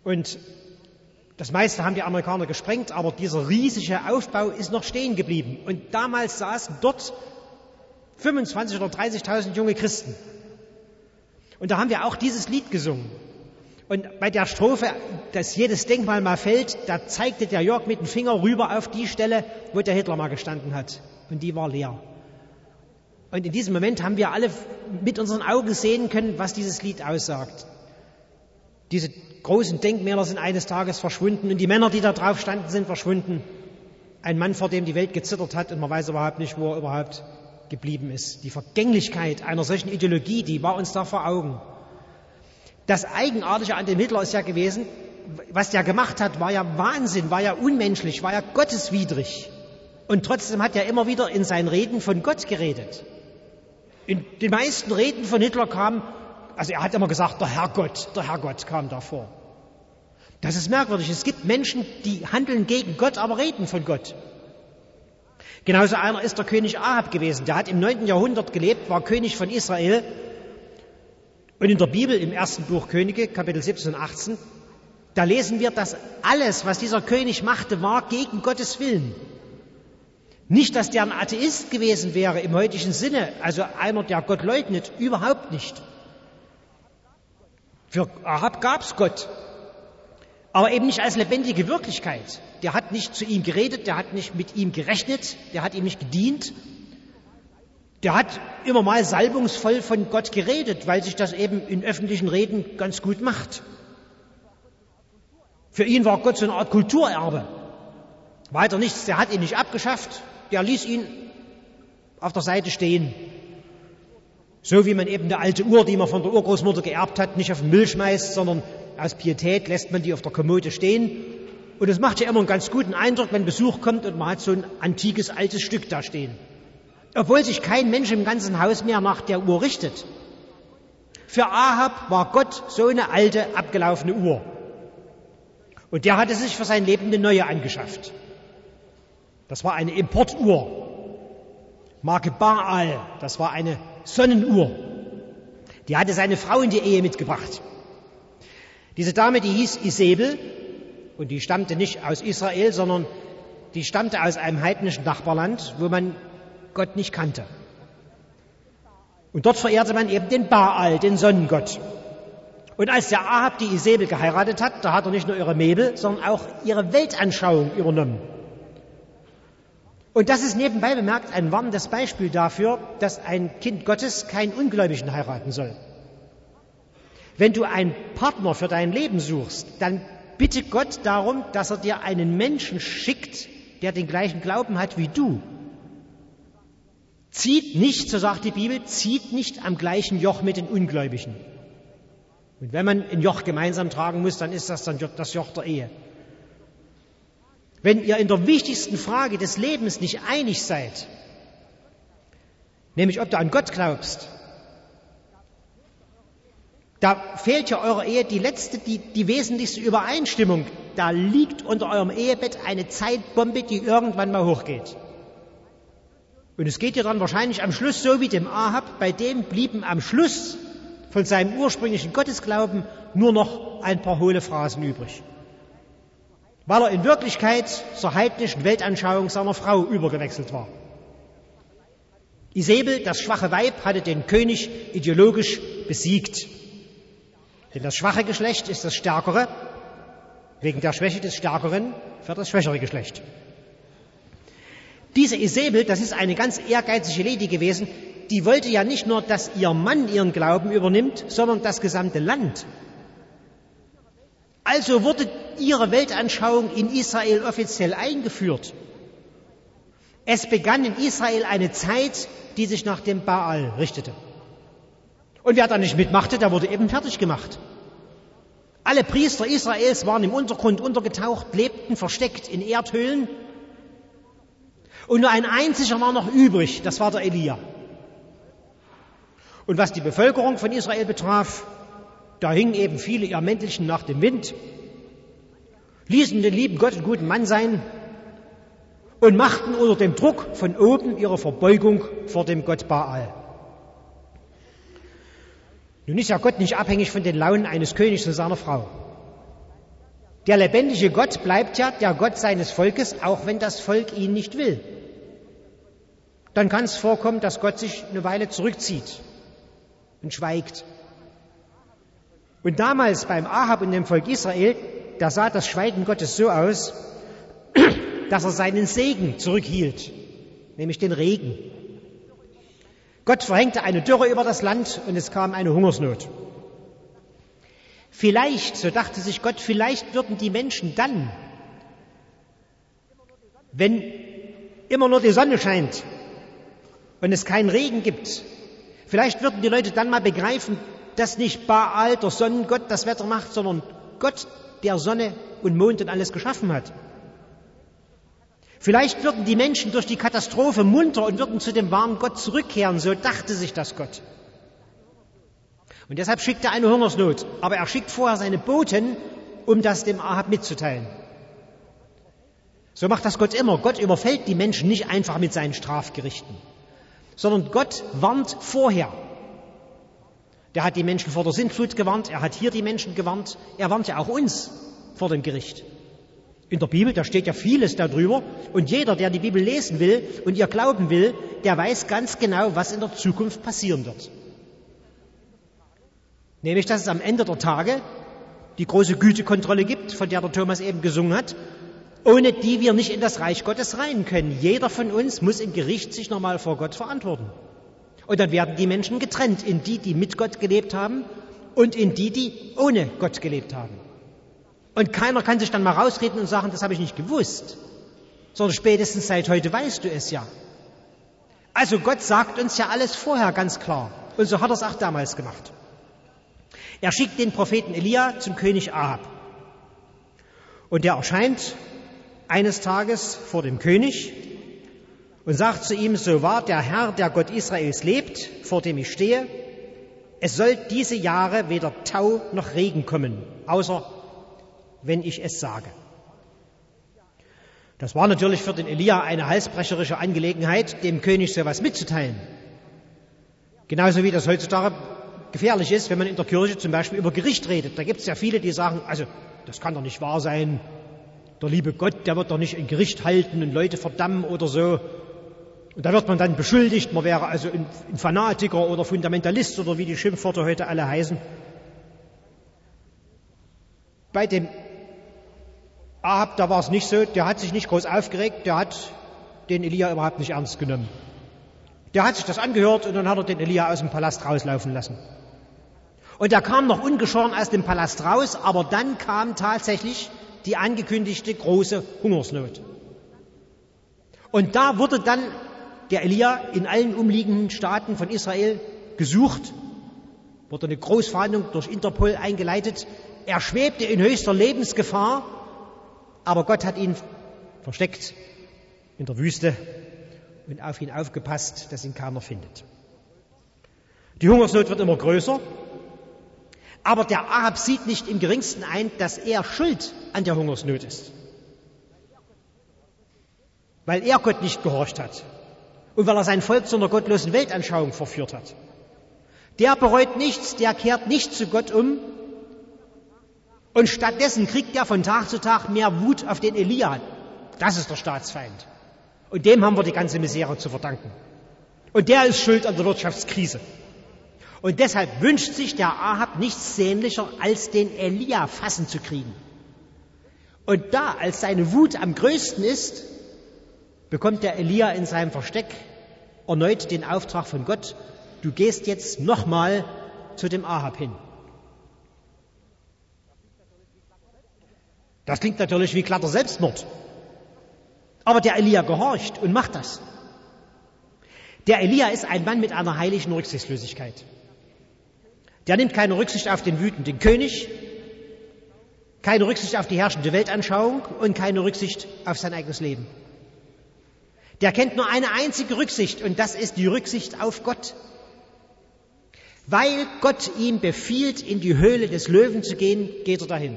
Und das meiste haben die Amerikaner gesprengt, aber dieser riesige Aufbau ist noch stehen geblieben. Und damals saßen dort fünfundzwanzigtausend oder dreißigtausend junge Christen. Und da haben wir auch dieses Lied gesungen. Und bei der Strophe, dass jedes Denkmal mal fällt, da zeigte der Jörg mit dem Finger rüber auf die Stelle, wo der Hitler mal gestanden hat. Und die war leer. Und in diesem Moment haben wir alle mit unseren Augen sehen können, was dieses Lied aussagt. Diese großen Denkmäler sind eines Tages verschwunden und die Männer, die da drauf standen, sind verschwunden. Ein Mann, vor dem die Welt gezittert hat und man weiß überhaupt nicht, wo er überhaupt geblieben ist. Die Vergänglichkeit einer solchen Ideologie, die war uns da vor Augen. Das Eigenartige an dem Hitler ist ja gewesen, was der gemacht hat, war ja Wahnsinn, war ja unmenschlich, war ja gotteswidrig. Und trotzdem hat er immer wieder in seinen Reden von Gott geredet. In den meisten Reden von Hitler kam, also er hat immer gesagt, der Herrgott, der Herrgott kam da vor. Das ist merkwürdig. Es gibt Menschen, die handeln gegen Gott, aber reden von Gott. Genauso einer ist der König Ahab gewesen. Der hat im neunten Jahrhundert gelebt, war König von Israel. Und in der Bibel, im ersten Buch Könige, Kapitel siebzehn und achtzehn, da lesen wir, dass alles, was dieser König machte, war gegen Gottes Willen. Nicht, dass der ein Atheist gewesen wäre im heutigen Sinne, also einer, der Gott leugnet, überhaupt nicht. Für Ahab gab's Gott, aber eben nicht als lebendige Wirklichkeit. Der hat nicht zu ihm geredet, der hat nicht mit ihm gerechnet, der hat ihm nicht gedient. Der hat immer mal salbungsvoll von Gott geredet, weil sich das eben in öffentlichen Reden ganz gut macht. Für ihn war Gott so eine Art Kulturerbe. Weiter nichts, der hat ihn nicht abgeschafft, der ließ ihn auf der Seite stehen. So wie man eben eine alte Uhr, die man von der Urgroßmutter geerbt hat, nicht auf den Müll schmeißt, sondern aus Pietät lässt man die auf der Kommode stehen. Und es macht ja immer einen ganz guten Eindruck, wenn Besuch kommt und man hat so ein antikes, altes Stück da stehen. Obwohl sich kein Mensch im ganzen Haus mehr nach der Uhr richtet. Für Ahab war Gott so eine alte, abgelaufene Uhr. Und der hatte sich für sein Leben eine neue angeschafft. Das war eine Importuhr. Marke Baal, das war eine Sonnenuhr. Die hatte seine Frau in die Ehe mitgebracht. Diese Dame, die hieß Isebel und die stammte nicht aus Israel, sondern die stammte aus einem heidnischen Nachbarland, wo man Gott nicht kannte. Und dort verehrte man eben den Baal, den Sonnengott. Und als der Ahab die Isebel geheiratet hat, da hat er nicht nur ihre Möbel, sondern auch ihre Weltanschauung übernommen. Und das ist nebenbei bemerkt ein warnendes Beispiel dafür, dass ein Kind Gottes keinen Ungläubigen heiraten soll. Wenn du einen Partner für dein Leben suchst, dann bitte Gott darum, dass er dir einen Menschen schickt, der den gleichen Glauben hat wie du. Zieht nicht, so sagt die Bibel, zieht nicht am gleichen Joch mit den Ungläubigen. Und wenn man ein Joch gemeinsam tragen muss, dann ist das dann das Joch der Ehe. Wenn ihr in der wichtigsten Frage des Lebens nicht einig seid, nämlich ob du an Gott glaubst, da fehlt ja eurer Ehe die letzte, die, die wesentlichste Übereinstimmung. Da liegt unter eurem Ehebett eine Zeitbombe, die irgendwann mal hochgeht. Und es geht ja dann wahrscheinlich am Schluss so wie dem Ahab, bei dem blieben am Schluss von seinem ursprünglichen Gottesglauben nur noch ein paar hohle Phrasen übrig. Weil er in Wirklichkeit zur heidnischen Weltanschauung seiner Frau übergewechselt war. Isebel, das schwache Weib, hatte den König ideologisch besiegt. Denn das schwache Geschlecht ist das stärkere, wegen der Schwäche des Stärkeren für das schwächere Geschlecht. Diese Isebel, das ist eine ganz ehrgeizige Lady gewesen, die wollte ja nicht nur, dass ihr Mann ihren Glauben übernimmt, sondern das gesamte Land. Also wurde ihre Weltanschauung in Israel offiziell eingeführt. Es begann in Israel eine Zeit, die sich nach dem Baal richtete. Und wer da nicht mitmachte, der wurde eben fertig gemacht. Alle Priester Israels waren im Untergrund untergetaucht, lebten versteckt in Erdhöhlen. Und nur ein einziger war noch übrig, das war der Elia. Und was die Bevölkerung von Israel betraf, da hingen eben viele ihr Mäntelchen nach dem Wind, ließen den lieben Gott einen guten Mann sein und machten unter dem Druck von oben ihre Verbeugung vor dem Gott Baal. Nun ist ja Gott nicht abhängig von den Launen eines Königs und seiner Frau. Der lebendige Gott bleibt ja der Gott seines Volkes, auch wenn das Volk ihn nicht will. Dann kann es vorkommen, dass Gott sich eine Weile zurückzieht und schweigt. Und damals beim Ahab und dem Volk Israel, da sah das Schweigen Gottes so aus, dass er seinen Segen zurückhielt, nämlich den Regen. Gott verhängte eine Dürre über das Land und es kam eine Hungersnot. Vielleicht, so dachte sich Gott, vielleicht würden die Menschen dann, wenn immer nur die Sonne scheint und es keinen Regen gibt, vielleicht würden die Leute dann mal begreifen, dass nicht Baal, der Sonnengott, das Wetter macht, sondern Gott, der Sonne und Mond und alles geschaffen hat. Vielleicht würden die Menschen durch die Katastrophe munter und würden zu dem wahren Gott zurückkehren, so dachte sich das Gott. Und deshalb schickt er eine Hungersnot. Aber er schickt vorher seine Boten, um das dem Ahab mitzuteilen. So macht das Gott immer. Gott überfällt die Menschen nicht einfach mit seinen Strafgerichten, sondern Gott warnt vorher. Der hat die Menschen vor der Sintflut gewarnt, er hat hier die Menschen gewarnt, er warnt ja auch uns vor dem Gericht. In der Bibel, da steht ja vieles darüber. Und jeder, der die Bibel lesen will und ihr glauben will, der weiß ganz genau, was in der Zukunft passieren wird. Nämlich, dass es am Ende der Tage die große Gütekontrolle gibt, von der der Thomas eben gesungen hat, ohne die wir nicht in das Reich Gottes rein können. Jeder von uns muss im Gericht sich nochmal vor Gott verantworten. Und dann werden die Menschen getrennt in die, die mit Gott gelebt haben und in die, die ohne Gott gelebt haben. Und keiner kann sich dann mal rausreden und sagen, das habe ich nicht gewusst, sondern spätestens seit heute weißt du es ja. Also Gott sagt uns ja alles vorher ganz klar. Und so hat er es auch damals gemacht. Er schickt den Propheten Elia zum König Ahab. Und der erscheint eines Tages vor dem König und sagt zu ihm, so wahr der Herr, der Gott Israels lebt, vor dem ich stehe, es soll diese Jahre weder Tau noch Regen kommen, außer wenn ich es sage. Das war natürlich für den Elia eine halsbrecherische Angelegenheit, dem König sowas mitzuteilen. Genauso wie das heutzutage gefährlich ist, wenn man in der Kirche zum Beispiel über Gericht redet. Da gibt es ja viele, die sagen, also das kann doch nicht wahr sein. Der liebe Gott, der wird doch nicht ein Gericht halten und Leute verdammen oder so. Und da wird man dann beschuldigt, man wäre also ein, ein Fanatiker oder Fundamentalist oder wie die Schimpfworte heute alle heißen. Bei dem Ahab, da war es nicht so, der hat sich nicht groß aufgeregt, der hat den Elia überhaupt nicht ernst genommen. Der hat sich das angehört und dann hat er den Elia aus dem Palast rauslaufen lassen. Und er kam noch ungeschoren aus dem Palast raus, aber dann kam tatsächlich die angekündigte große Hungersnot. Und da wurde dann der Elia in allen umliegenden Staaten von Israel gesucht, wurde eine Großfahndung durch Interpol eingeleitet. Er schwebte in höchster Lebensgefahr, aber Gott hat ihn versteckt in der Wüste und auf ihn aufgepasst, dass ihn keiner findet. Die Hungersnot wird immer größer, aber der Ahab sieht nicht im geringsten ein, dass er schuld an der Hungersnot ist. Weil er Gott nicht gehorcht hat und weil er sein Volk zu einer gottlosen Weltanschauung verführt hat. Der bereut nichts, der kehrt nicht zu Gott um und stattdessen kriegt er von Tag zu Tag mehr Wut auf den Elia. Das ist der Staatsfeind. Und dem haben wir die ganze Misere zu verdanken. Und der ist schuld an der Wirtschaftskrise. Und deshalb wünscht sich der Ahab nichts sehnlicher, als den Elia fassen zu kriegen. Und da, als seine Wut am größten ist, bekommt der Elia in seinem Versteck erneut den Auftrag von Gott, du gehst jetzt nochmal zu dem Ahab hin. Das klingt natürlich wie glatter Selbstmord. Aber der Elia gehorcht und macht das. Der Elia ist ein Mann mit einer heiligen Rücksichtslosigkeit. Der nimmt keine Rücksicht auf den wütenden König, keine Rücksicht auf die herrschende Weltanschauung und keine Rücksicht auf sein eigenes Leben. Der kennt nur eine einzige Rücksicht und das ist die Rücksicht auf Gott. Weil Gott ihm befiehlt, in die Höhle des Löwen zu gehen, geht er dahin.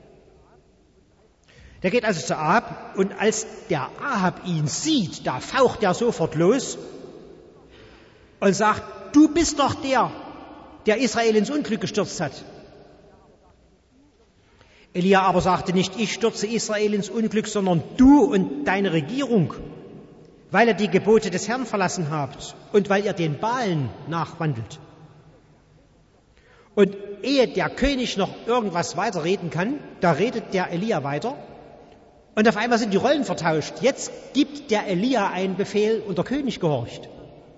Der geht also zu Ahab und als der Ahab ihn sieht, da faucht er sofort los und sagt, du bist doch der, der Israel ins Unglück gestürzt hat. Elia aber sagte nicht, ich stürze Israel ins Unglück, sondern du und deine Regierung, weil ihr die Gebote des Herrn verlassen habt und weil ihr den Baalen nachwandelt. Und ehe der König noch irgendwas weiterreden kann, da redet der Elia weiter. Und auf einmal sind die Rollen vertauscht. Jetzt gibt der Elia einen Befehl und der König gehorcht.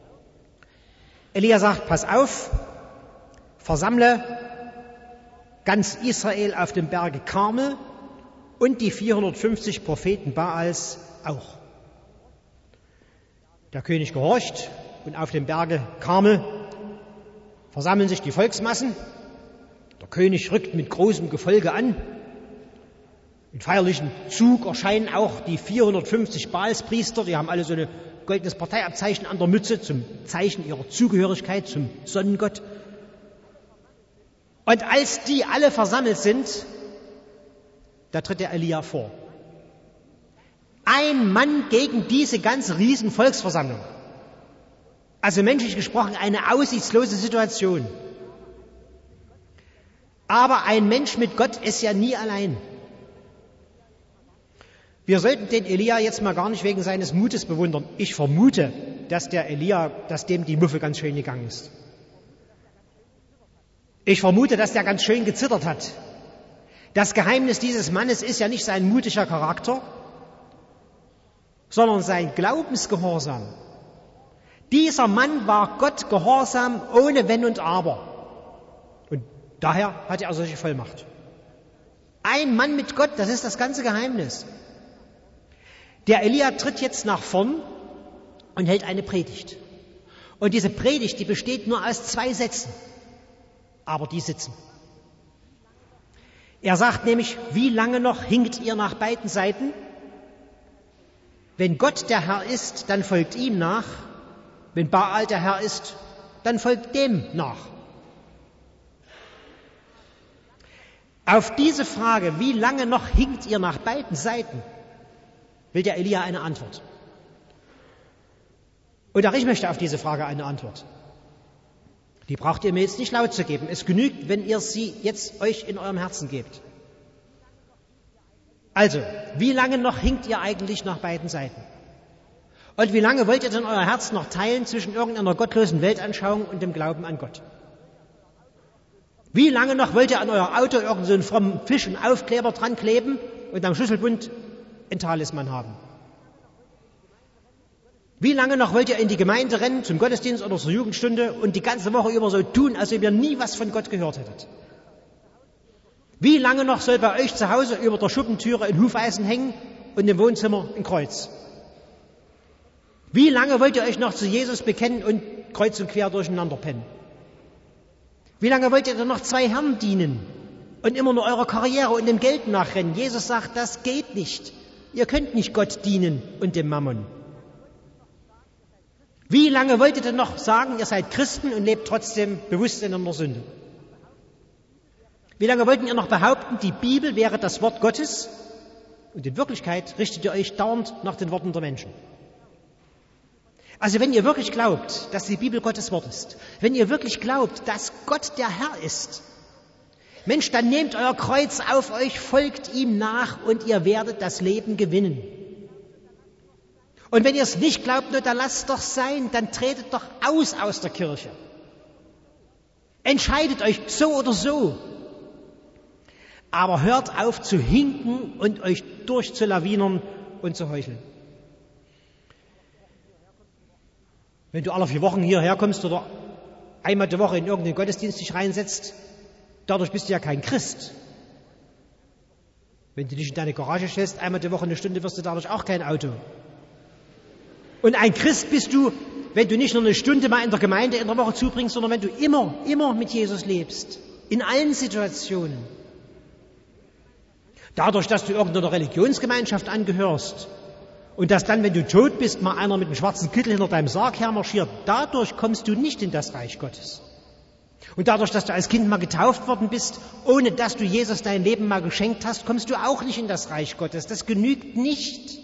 Elia sagt, pass auf, versammle ganz Israel auf dem Berge Karmel und die vierhundertfünfzig Propheten Baals auch. Der König gehorcht und auf dem Berge Karmel versammeln sich die Volksmassen. Der König rückt mit großem Gefolge an. In feierlichem Zug erscheinen auch die vierhundertfünfzig Baalspriester, die haben alle so ein goldenes Parteiabzeichen an der Mütze zum Zeichen ihrer Zugehörigkeit zum Sonnengott. Und als die alle versammelt sind, da tritt der Elia vor. Ein Mann gegen diese ganze riesen Volksversammlung. Also menschlich gesprochen eine aussichtslose Situation. Aber ein Mensch mit Gott ist ja nie allein. Wir sollten den Elia jetzt mal gar nicht wegen seines Mutes bewundern. Ich vermute, dass der Elia, dass dem die Muffe ganz schön gegangen ist. Ich vermute, dass der ganz schön gezittert hat. Das Geheimnis dieses Mannes ist ja nicht sein mutiger Charakter, sondern sein Glaubensgehorsam. Dieser Mann war Gott gehorsam ohne Wenn und Aber. Und daher hatte er solche Vollmacht. Ein Mann mit Gott, das ist das ganze Geheimnis. Der Elia tritt jetzt nach vorn und hält eine Predigt. Und diese Predigt, die besteht nur aus zwei Sätzen. Aber die sitzen. Er sagt nämlich, wie lange noch hinkt ihr nach beiden Seiten? Wenn Gott der Herr ist, dann folgt ihm nach. Wenn Baal der Herr ist, dann folgt dem nach. Auf diese Frage, wie lange noch hinkt ihr nach beiden Seiten, will der Elia eine Antwort. Und auch ich möchte auf diese Frage eine Antwort. Die braucht ihr mir jetzt nicht laut zu geben. Es genügt, wenn ihr sie jetzt euch in eurem Herzen gebt. Also, wie lange noch hinkt ihr eigentlich nach beiden Seiten? Und wie lange wollt ihr denn euer Herz noch teilen zwischen irgendeiner gottlosen Weltanschauung und dem Glauben an Gott? Wie lange noch wollt ihr an euer Auto irgendeinen so einen frommen Fisch und Aufkleber dran kleben und am Schlüsselbund ein Talisman haben? Wie lange noch wollt ihr in die Gemeinde rennen, zum Gottesdienst oder zur Jugendstunde und die ganze Woche über so tun, als ob ihr nie was von Gott gehört hättet? Wie lange noch soll bei euch zu Hause über der Schuppentüre ein Hufeisen hängen und im Wohnzimmer ein Kreuz? Wie lange wollt ihr euch noch zu Jesus bekennen und kreuz und quer durcheinander pennen? Wie lange wollt ihr denn noch zwei Herren dienen und immer nur eurer Karriere und dem Geld nachrennen? Jesus sagt, das geht nicht. Ihr könnt nicht Gott dienen und dem Mammon. Wie lange wollt ihr denn noch sagen, ihr seid Christen und lebt trotzdem bewusst in einer Sünde? Wie lange wollten ihr noch behaupten, die Bibel wäre das Wort Gottes und in Wirklichkeit richtet ihr euch dauernd nach den Worten der Menschen? Also wenn ihr wirklich glaubt, dass die Bibel Gottes Wort ist, wenn ihr wirklich glaubt, dass Gott der Herr ist, Mensch, dann nehmt euer Kreuz auf euch, folgt ihm nach und ihr werdet das Leben gewinnen. Und wenn ihr es nicht glaubt, nur dann lasst doch sein, dann tretet doch aus aus der Kirche. Entscheidet euch so oder so. Aber hört auf zu hinken und euch durchzulawinern und zu heucheln. Wenn du alle vier Wochen hierher kommst oder einmal die Woche in irgendeinen Gottesdienst dich reinsetzt, dadurch bist du ja kein Christ. Wenn du dich in deine Garage stellst, einmal die Woche eine Stunde, wirst du dadurch auch kein Auto. Und ein Christ bist du, wenn du nicht nur eine Stunde mal in der Gemeinde in der Woche zubringst, sondern wenn du immer, immer mit Jesus lebst. In allen Situationen. Dadurch, dass du irgendeiner Religionsgemeinschaft angehörst und dass dann, wenn du tot bist, mal einer mit einem schwarzen Kittel hinter deinem Sarg hermarschiert, dadurch kommst du nicht in das Reich Gottes. Und dadurch, dass du als Kind mal getauft worden bist, ohne dass du Jesus dein Leben mal geschenkt hast, kommst du auch nicht in das Reich Gottes. Das genügt nicht.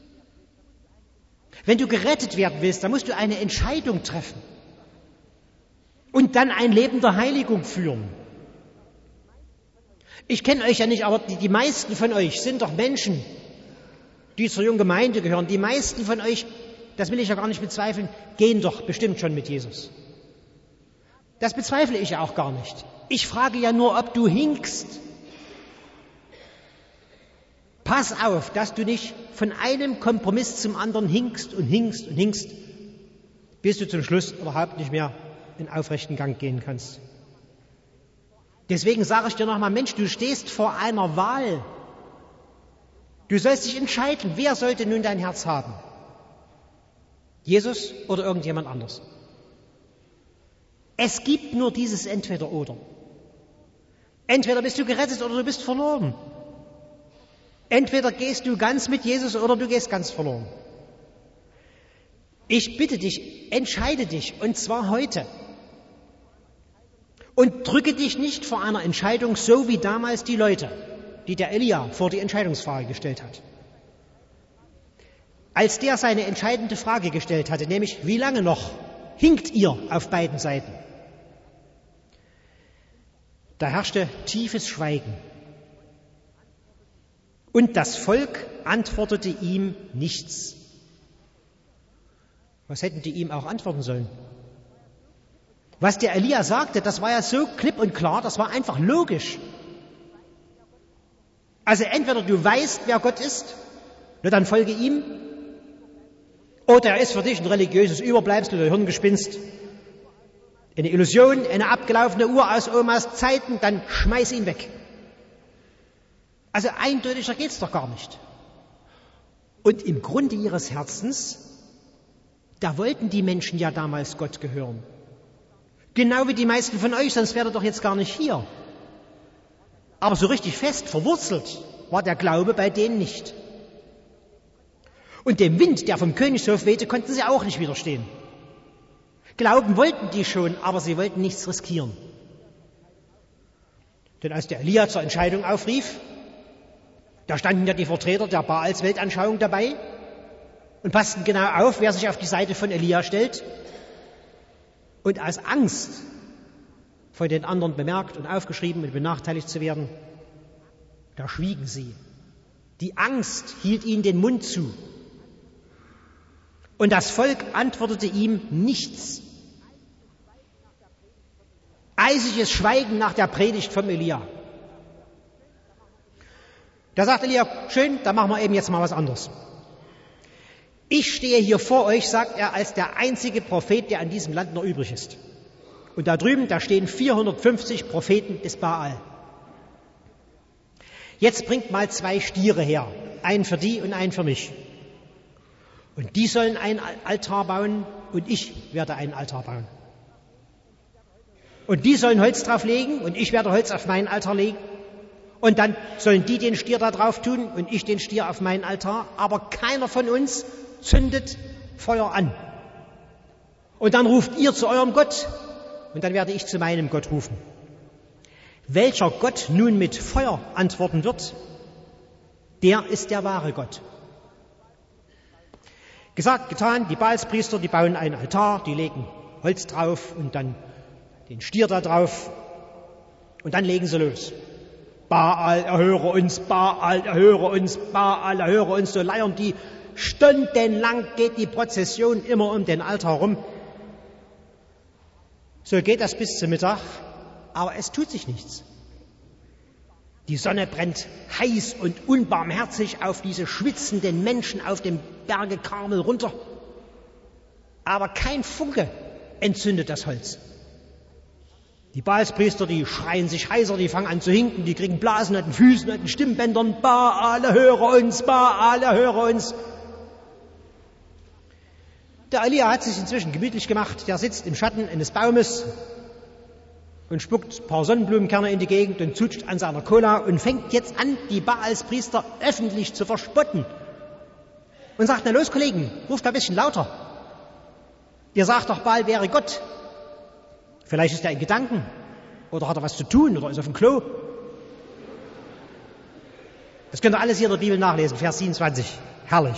Wenn du gerettet werden willst, dann musst du eine Entscheidung treffen und dann ein Leben der Heiligung führen. Ich kenne euch ja nicht, aber die, die meisten von euch sind doch Menschen, die zur jungen Gemeinde gehören. Die meisten von euch, das will ich ja gar nicht bezweifeln, gehen doch bestimmt schon mit Jesus. Das bezweifle ich ja auch gar nicht. Ich frage ja nur, ob du hinkst. Pass auf, dass du nicht von einem Kompromiss zum anderen hinkst und hinkst und hinkst, bis du zum Schluss überhaupt nicht mehr in aufrechten Gang gehen kannst. Deswegen sage ich dir nochmal, Mensch, du stehst vor einer Wahl. Du sollst dich entscheiden, wer sollte nun dein Herz haben? Jesus oder irgendjemand anderes? Es gibt nur dieses Entweder-Oder. Entweder bist du gerettet oder du bist verloren. Entweder gehst du ganz mit Jesus oder du gehst ganz verloren. Ich bitte dich, entscheide dich, und zwar heute. Und drücke dich nicht vor einer Entscheidung, so wie damals die Leute, die der Elia vor die Entscheidungsfrage gestellt hat. Als der seine entscheidende Frage gestellt hatte, nämlich, wie lange noch hinkt ihr auf beiden Seiten? Da herrschte tiefes Schweigen. Und das Volk antwortete ihm nichts. Was hätten die ihm auch antworten sollen? Was der Elia sagte, das war ja so klipp und klar, das war einfach logisch. Also entweder du weißt, wer Gott ist, nur dann folge ihm, oder er ist für dich ein religiöses Überbleibsel oder Hirngespinst, eine Illusion, eine abgelaufene Uhr aus Omas Zeiten, dann schmeiß ihn weg. Also eindeutiger geht's doch gar nicht. Und im Grunde ihres Herzens, da wollten die Menschen ja damals Gott gehören. Genau wie die meisten von euch, sonst wärt ihr doch jetzt gar nicht hier. Aber so richtig fest verwurzelt war der Glaube bei denen nicht. Und dem Wind, der vom Königshof wehte, konnten sie auch nicht widerstehen. Glauben wollten die schon, aber sie wollten nichts riskieren. Denn als der Elia zur Entscheidung aufrief, da standen ja die Vertreter der Baals Weltanschauung dabei und passten genau auf, wer sich auf die Seite von Elia stellt. Und aus Angst, von den anderen bemerkt und aufgeschrieben und benachteiligt zu werden, da schwiegen sie. Die Angst hielt ihnen den Mund zu. Und das Volk antwortete ihm nichts. Eisiges Schweigen nach der Predigt vom Elia. Da sagt Elia, schön, dann machen wir eben jetzt mal was anderes. Ich stehe hier vor euch, sagt er, als der einzige Prophet, der an diesem Land noch übrig ist. Und da drüben, da stehen vierhundertfünfzig Propheten des Baal. Jetzt bringt mal zwei Stiere her, einen für die und einen für mich. Und die sollen einen Altar bauen und ich werde einen Altar bauen. Und die sollen Holz drauflegen und ich werde Holz auf meinen Altar legen. Und dann sollen die den Stier da drauf tun und ich den Stier auf meinen Altar. Aber keiner von uns zündet Feuer an. Und dann ruft ihr zu eurem Gott und dann werde ich zu meinem Gott rufen. Welcher Gott nun mit Feuer antworten wird, der ist der wahre Gott. Gesagt, getan, die Baalspriester, die bauen einen Altar, die legen Holz drauf und dann den Stier da drauf und dann legen sie los. Baal, erhöre uns, Baal, erhöre uns, Baal, erhöre uns, so leiern die. Stundenlang geht die Prozession immer um den Altar rum. So geht das bis zum Mittag, aber es tut sich nichts. Die Sonne brennt heiß und unbarmherzig auf diese schwitzenden Menschen auf dem Berge Karmel runter. Aber kein Funke entzündet das Holz. Die Baalspriester, die schreien sich heiser, die fangen an zu hinken, die kriegen Blasen an den Füßen, an den Stimmbändern. Baal, erhöre uns, Baal, erhöre uns. Der Elia hat sich inzwischen gemütlich gemacht. Der sitzt im Schatten eines Baumes und spuckt ein paar Sonnenblumenkerne in die Gegend und zutscht an seiner Cola und fängt jetzt an, die Baalspriester öffentlich zu verspotten. Und sagt, na los, Kollegen, ruft ein bisschen lauter. Ihr sagt doch, Baal wäre Gott. Vielleicht ist er in Gedanken oder hat er was zu tun oder ist auf dem Klo. Das könnt ihr alles hier in der Bibel nachlesen, Vers siebenundzwanzig. Herrlich.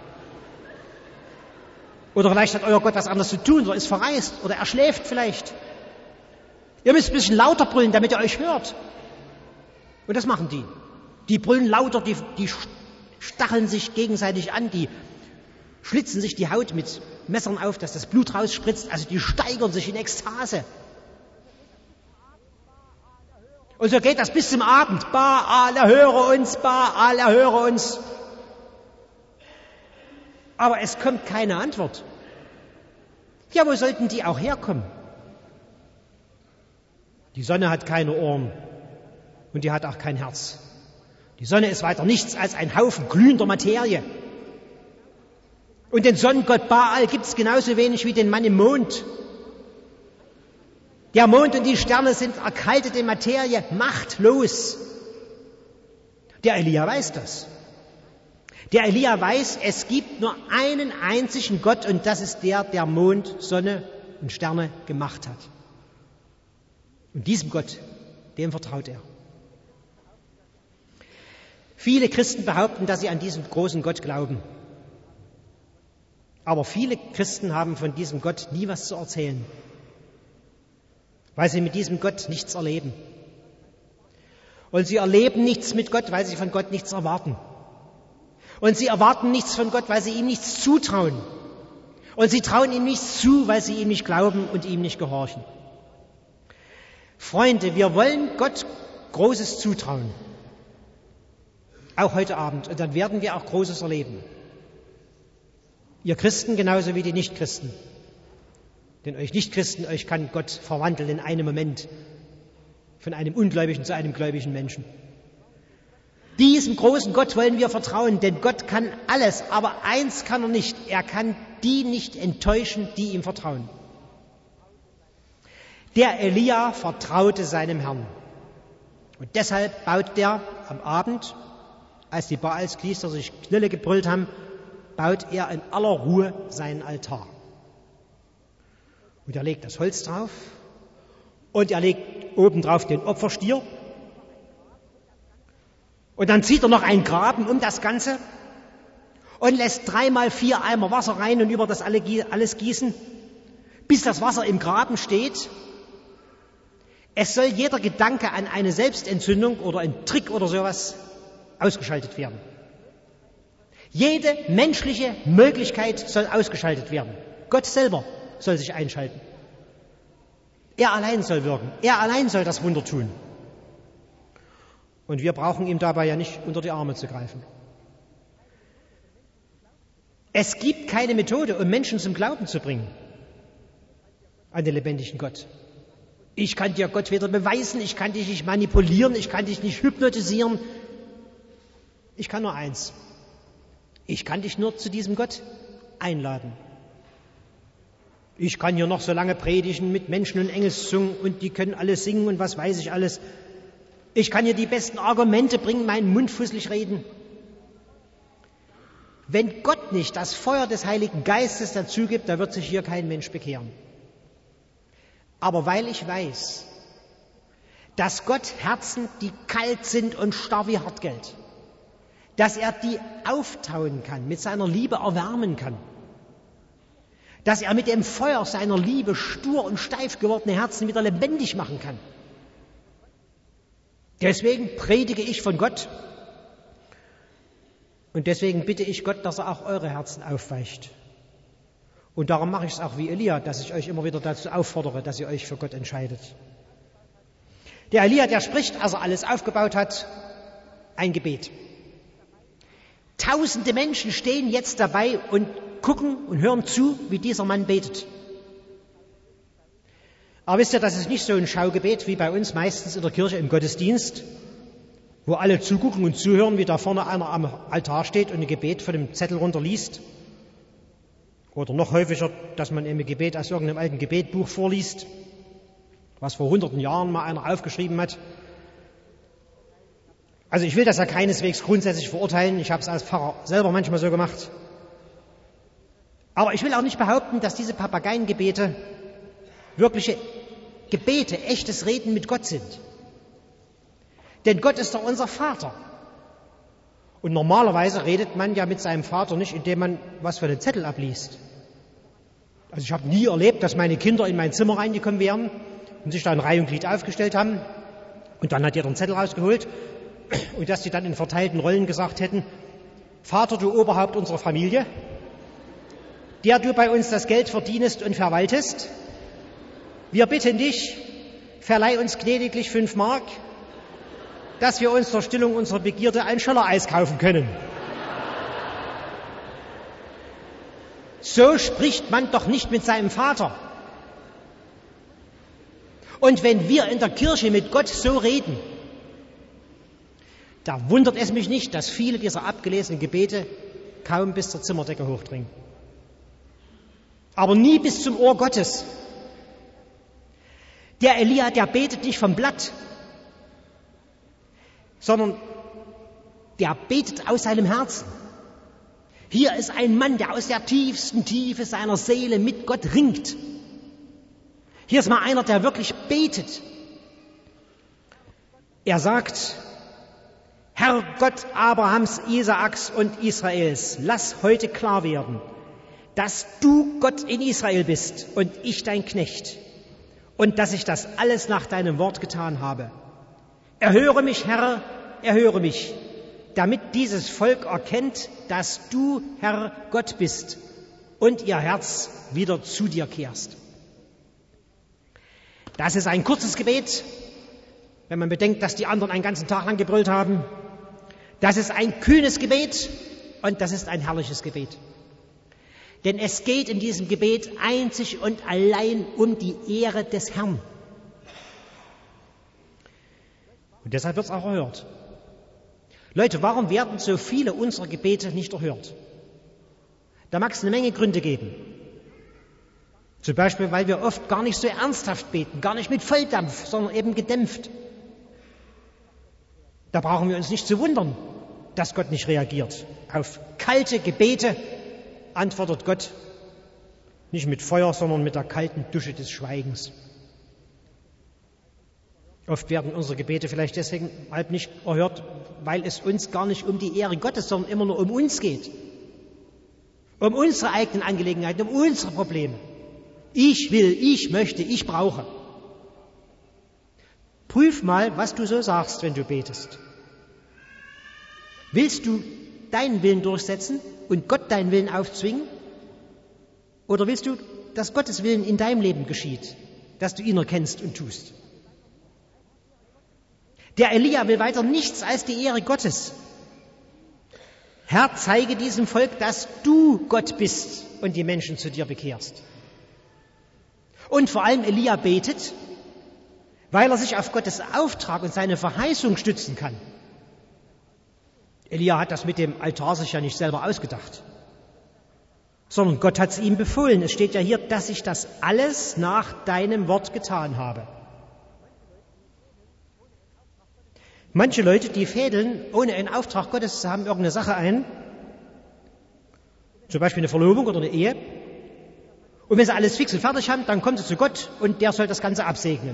Oder vielleicht hat euer Gott was anderes zu tun oder ist verreist oder er schläft vielleicht. Ihr müsst ein bisschen lauter brüllen, damit ihr euch hört. Und das machen die. Die brüllen lauter, die, die stacheln sich gegenseitig an, die schlitzen sich die Haut mit Messern auf, dass das Blut rausspritzt. Also die steigern sich in Ekstase. Und so geht das bis zum Abend. Baal, erhöre uns, Baal, erhöre uns. Aber es kommt keine Antwort. Ja, wo sollten die auch herkommen? Die Sonne hat keine Ohren und die hat auch kein Herz. Die Sonne ist weiter nichts als ein Haufen glühender Materie. Und den Sonnengott Baal gibt es genauso wenig wie den Mann im Mond. Der Mond und die Sterne sind erkaltete Materie, machtlos. Der Elia weiß das. Der Elia weiß, es gibt nur einen einzigen Gott und das ist der, der Mond, Sonne und Sterne gemacht hat. Und diesem Gott, dem vertraut er. Viele Christen behaupten, dass sie an diesen großen Gott glauben. Aber viele Christen haben von diesem Gott nie was zu erzählen, weil sie mit diesem Gott nichts erleben. Und sie erleben nichts mit Gott, weil sie von Gott nichts erwarten. Und sie erwarten nichts von Gott, weil sie ihm nichts zutrauen. Und sie trauen ihm nichts zu, weil sie ihm nicht glauben und ihm nicht gehorchen. Freunde, wir wollen Gott Großes zutrauen. Auch heute Abend. Und dann werden wir auch Großes erleben. Ihr Christen genauso wie die Nichtchristen. Denn euch Nichtchristen, euch kann Gott verwandeln in einem Moment. Von einem Ungläubigen zu einem gläubigen Menschen. Diesem großen Gott wollen wir vertrauen, denn Gott kann alles. Aber eins kann er nicht. Er kann die nicht enttäuschen, die ihm vertrauen. Der Elia vertraute seinem Herrn. Und deshalb baut der am Abend, als die Baalspriester sich Knülle gebrüllt haben, baut er in aller Ruhe seinen Altar. Und er legt das Holz drauf und er legt obendrauf den Opferstier. Und dann zieht er noch einen Graben um das Ganze und lässt dreimal vier Eimer Wasser rein und über das alles gießen, bis das Wasser im Graben steht. Es soll jeder Gedanke an eine Selbstentzündung oder einen Trick oder sowas ausgeschaltet werden. Jede menschliche Möglichkeit soll ausgeschaltet werden. Gott selber soll sich einschalten. Er allein soll wirken. Er allein soll das Wunder tun. Und wir brauchen ihm dabei ja nicht unter die Arme zu greifen. Es gibt keine Methode, um Menschen zum Glauben zu bringen an den lebendigen Gott. Ich kann dir Gott weder beweisen, ich kann dich nicht manipulieren, ich kann dich nicht hypnotisieren. Ich kann nur eins. Ich kann dich nur zu diesem Gott einladen. Ich kann hier noch so lange predigen mit Menschen und Engelszungen und die können alles singen und was weiß ich alles. Ich kann hier die besten Argumente bringen, meinen Mund fusselig reden. Wenn Gott nicht das Feuer des Heiligen Geistes dazu gibt, da wird sich hier kein Mensch bekehren. Aber weil ich weiß, dass Gott Herzen, die kalt sind und starr wie Hartgeld, dass er die auftauen kann, mit seiner Liebe erwärmen kann, dass er mit dem Feuer seiner Liebe stur und steif gewordene Herzen wieder lebendig machen kann. Deswegen predige ich von Gott und deswegen bitte ich Gott, dass er auch eure Herzen aufweicht. Und darum mache ich es auch wie Elia, dass ich euch immer wieder dazu auffordere, dass ihr euch für Gott entscheidet. Der Elia, der spricht, als er alles aufgebaut hat, ein Gebet. Tausende Menschen stehen jetzt dabei und gucken und hören zu, wie dieser Mann betet. Aber wisst ihr, das ist nicht so ein Schaugebet wie bei uns meistens in der Kirche im Gottesdienst, wo alle zugucken und zuhören, wie da vorne einer am Altar steht und ein Gebet von dem Zettel runterliest. Oder noch häufiger, dass man ein Gebet aus irgendeinem alten Gebetbuch vorliest, was vor hunderten Jahren mal einer aufgeschrieben hat. Also ich will das ja keineswegs grundsätzlich verurteilen, ich habe es als Pfarrer selber manchmal so gemacht. Aber ich will auch nicht behaupten, dass diese Papageiengebete wirkliche Gebete, echtes Reden mit Gott sind. Denn Gott ist doch unser Vater. Und normalerweise redet man ja mit seinem Vater nicht, indem man was von den Zettel abliest. Also ich habe nie erlebt, dass meine Kinder in mein Zimmer reingekommen wären und sich da in Reihe und Glied aufgestellt haben. Und dann hat jeder einen Zettel rausgeholt und dass die dann in verteilten Rollen gesagt hätten: Vater, du Oberhaupt unserer Familie, der du bei uns das Geld verdienest und verwaltest, wir bitten dich, verleih uns gnädiglich fünf Mark, dass wir uns zur Stillung unserer Begierde ein Schöllereis kaufen können. So spricht man doch nicht mit seinem Vater. Und wenn wir in der Kirche mit Gott so reden, da wundert es mich nicht, dass viele dieser abgelesenen Gebete kaum bis zur Zimmerdecke hochdringen. Aber nie bis zum Ohr Gottes. Der Elia, der betet nicht vom Blatt, sondern der betet aus seinem Herzen. Hier ist ein Mann, der aus der tiefsten Tiefe seiner Seele mit Gott ringt. Hier ist mal einer, der wirklich betet. Er sagt: Herr Gott Abrahams, Isaaks und Israels, lass heute klar werden, dass du Gott in Israel bist und ich dein Knecht und dass ich das alles nach deinem Wort getan habe. Erhöre mich, Herr, erhöre mich, damit dieses Volk erkennt, dass du, Herr, Gott bist und ihr Herz wieder zu dir kehrst. Das ist ein kurzes Gebet, wenn man bedenkt, dass die anderen einen ganzen Tag lang gebrüllt haben. Das ist ein kühnes Gebet und das ist ein herrliches Gebet. Denn es geht in diesem Gebet einzig und allein um die Ehre des Herrn. Und deshalb wird es auch erhört. Leute, warum werden so viele unserer Gebete nicht erhört? Da mag es eine Menge Gründe geben. Zum Beispiel, weil wir oft gar nicht so ernsthaft beten, gar nicht mit Volldampf, sondern eben gedämpft. Da brauchen wir uns nicht zu wundern, dass Gott nicht reagiert. Auf kalte Gebete antwortet Gott nicht mit Feuer, sondern mit der kalten Dusche des Schweigens. Oft werden unsere Gebete vielleicht deshalb nicht erhört, weil es uns gar nicht um die Ehre Gottes, sondern immer nur um uns geht. Um unsere eigenen Angelegenheiten, um unsere Probleme. Ich will, ich möchte, ich brauche. Prüf mal, was du so sagst, wenn du betest. Willst du deinen Willen durchsetzen und Gott deinen Willen aufzwingen? Oder willst du, dass Gottes Willen in deinem Leben geschieht, dass du ihn erkennst und tust? Der Elia will weiter nichts als die Ehre Gottes. Herr, zeige diesem Volk, dass du Gott bist und die Menschen zu dir bekehrst. Und vor allem Elia betet, weil er sich auf Gottes Auftrag und seine Verheißung stützen kann. Elia hat das mit dem Altar sich ja nicht selber ausgedacht, sondern Gott hat es ihm befohlen. Es steht ja hier, dass ich das alles nach deinem Wort getan habe. Manche Leute, die fädeln, ohne einen Auftrag Gottes zu haben, irgendeine Sache ein, zum Beispiel eine Verlobung oder eine Ehe. Und wenn sie alles fix und fertig haben, dann kommen sie zu Gott und der soll das Ganze absegnen.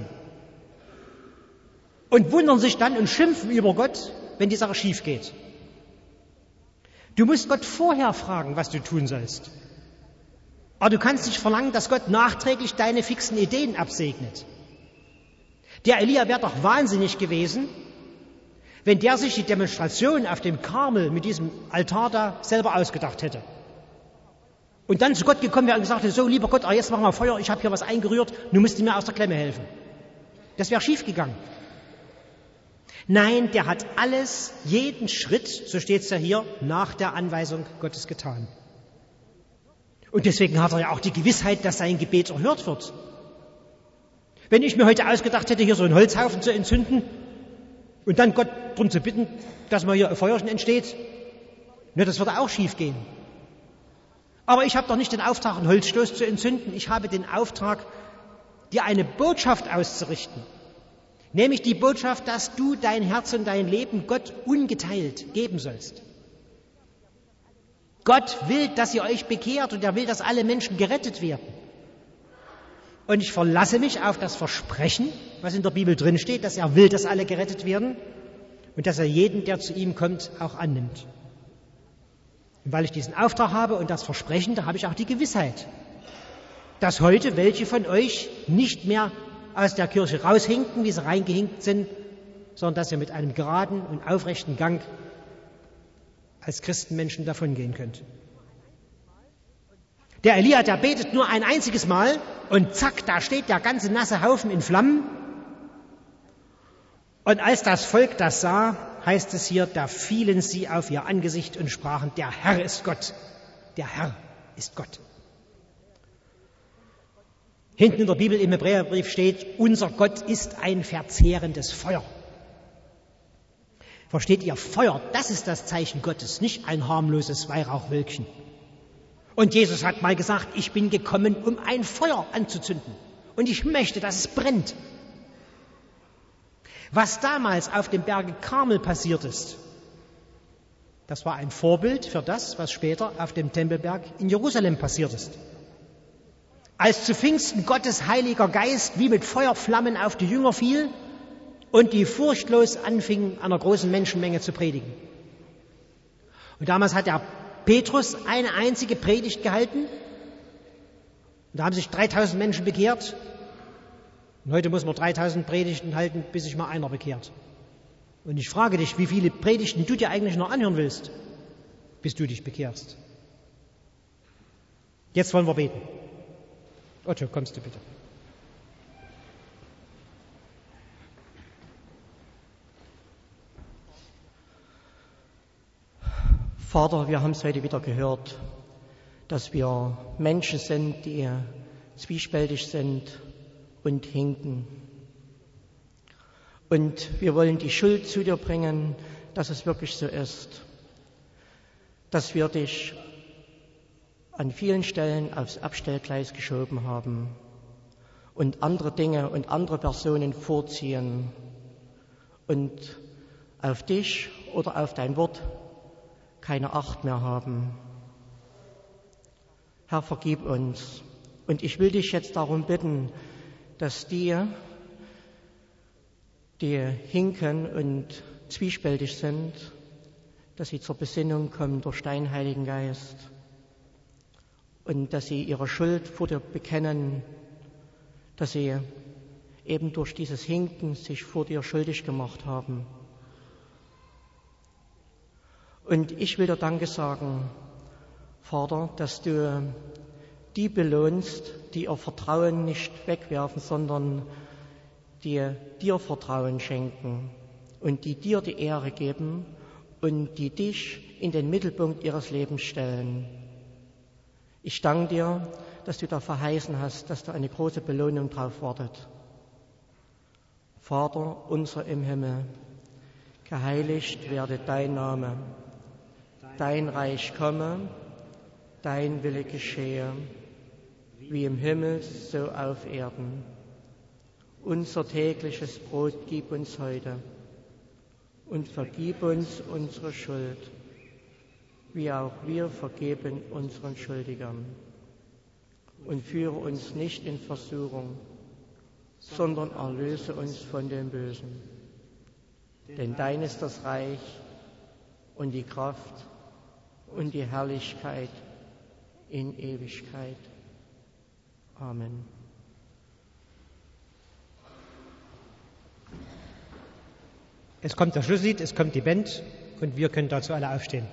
Und wundern sich dann und schimpfen über Gott, wenn die Sache schief geht. Du musst Gott vorher fragen, was du tun sollst. Aber du kannst nicht verlangen, dass Gott nachträglich deine fixen Ideen absegnet. Der Elia wäre doch wahnsinnig gewesen, wenn der sich die Demonstration auf dem Karmel mit diesem Altar da selber ausgedacht hätte. Und dann zu Gott gekommen wäre und gesagt hätte, so lieber Gott, jetzt machen wir Feuer, ich habe hier was eingerührt, nun musst du mir aus der Klemme helfen. Das wäre schief gegangen. Nein, der hat alles, jeden Schritt, so steht es ja hier, nach der Anweisung Gottes getan. Und deswegen hat er ja auch die Gewissheit, dass sein Gebet erhört wird. Wenn ich mir heute ausgedacht hätte, hier so einen Holzhaufen zu entzünden und dann Gott darum zu bitten, dass mal hier ein Feuerchen entsteht, ne, das würde auch schief gehen. Aber ich habe doch nicht den Auftrag, einen Holzstoß zu entzünden. Ich habe den Auftrag, dir eine Botschaft auszurichten. Nämlich die Botschaft, dass du dein Herz und dein Leben Gott ungeteilt geben sollst. Gott will, dass ihr euch bekehrt und er will, dass alle Menschen gerettet werden. Und ich verlasse mich auf das Versprechen, was in der Bibel drinsteht, dass er will, dass alle gerettet werden und dass er jeden, der zu ihm kommt, auch annimmt. Und weil ich diesen Auftrag habe und das Versprechen, da habe ich auch die Gewissheit, dass heute welche von euch nicht mehr aus der Kirche raushinken, wie sie reingehinkt sind, sondern dass ihr mit einem geraden und aufrechten Gang als Christenmenschen davongehen könnt. Der Elia, der betet nur ein einziges Mal und zack, da steht der ganze nasse Haufen in Flammen. Und als das Volk das sah, heißt es hier, da fielen sie auf ihr Angesicht und sprachen, der Herr ist Gott, der Herr ist Gott. Hinten in der Bibel im Hebräerbrief steht, unser Gott ist ein verzehrendes Feuer. Versteht ihr, Feuer, das ist das Zeichen Gottes, nicht ein harmloses Weihrauchwölkchen. Und Jesus hat mal gesagt, ich bin gekommen, um ein Feuer anzuzünden. Und ich möchte, dass es brennt. Was damals auf dem Berge Karmel passiert ist, das war ein Vorbild für das, was später auf dem Tempelberg in Jerusalem passiert ist. Als zu Pfingsten Gottes Heiliger Geist wie mit Feuerflammen auf die Jünger fiel und die furchtlos anfingen, einer großen Menschenmenge zu predigen. Und damals hat der Petrus eine einzige Predigt gehalten. Und da haben sich dreitausend Menschen bekehrt. Und heute muss man dreitausend Predigten halten, bis sich mal einer bekehrt. Und ich frage dich, wie viele Predigten du dir eigentlich noch anhören willst, bis du dich bekehrst. Jetzt wollen wir beten. Otto, kommst du bitte. Vater, wir haben es heute wieder gehört, dass wir Menschen sind, die zwiespältig sind und hinken. Und wir wollen die Schuld zu dir bringen, dass es wirklich so ist, dass wir dich an vielen Stellen aufs Abstellgleis geschoben haben und andere Dinge und andere Personen vorziehen und auf dich oder auf dein Wort keine Acht mehr haben. Herr, vergib uns. Und ich will dich jetzt darum bitten, dass die, die hinken und zwiespältig sind, dass sie zur Besinnung kommen durch deinen Heiligen Geist und dass sie ihre Schuld vor dir bekennen, dass sie eben durch dieses Hinken sich vor dir schuldig gemacht haben. Und ich will dir Danke sagen, Vater, dass du die belohnst, die ihr Vertrauen nicht wegwerfen, sondern die dir Vertrauen schenken und die dir die Ehre geben und die dich in den Mittelpunkt ihres Lebens stellen. Ich danke dir, dass du da verheißen hast, dass da eine große Belohnung drauf wartet. Vater unser im Himmel, geheiligt werde dein Name. Dein Reich komme, dein Wille geschehe, wie im Himmel, so auf Erden. Unser tägliches Brot gib uns heute und vergib uns unsere Schuld, wie auch wir vergeben unseren Schuldigern. Und führe uns nicht in Versuchung, sondern erlöse uns von dem Bösen. Denn dein ist das Reich und die Kraft und die Herrlichkeit in Ewigkeit. Amen. Es kommt das Schlusslied, es kommt die Band und wir können dazu alle aufstehen.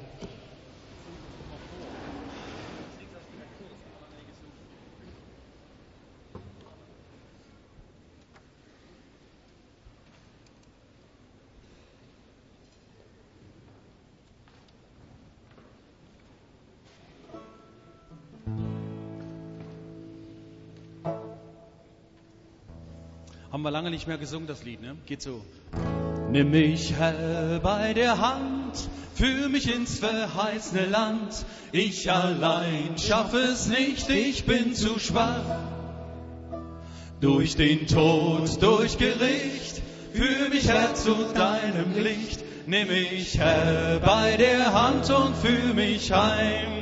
Haben wir lange nicht mehr gesungen, das Lied, ne? Geht so. Nimm mich, Herr, bei der Hand, führ mich ins verheißene Land. Ich allein schaffe es nicht, ich bin zu schwach. Durch den Tod, durch Gericht, führ mich, Herr, zu deinem Licht. Nimm mich, Herr, bei der Hand und führ mich heim.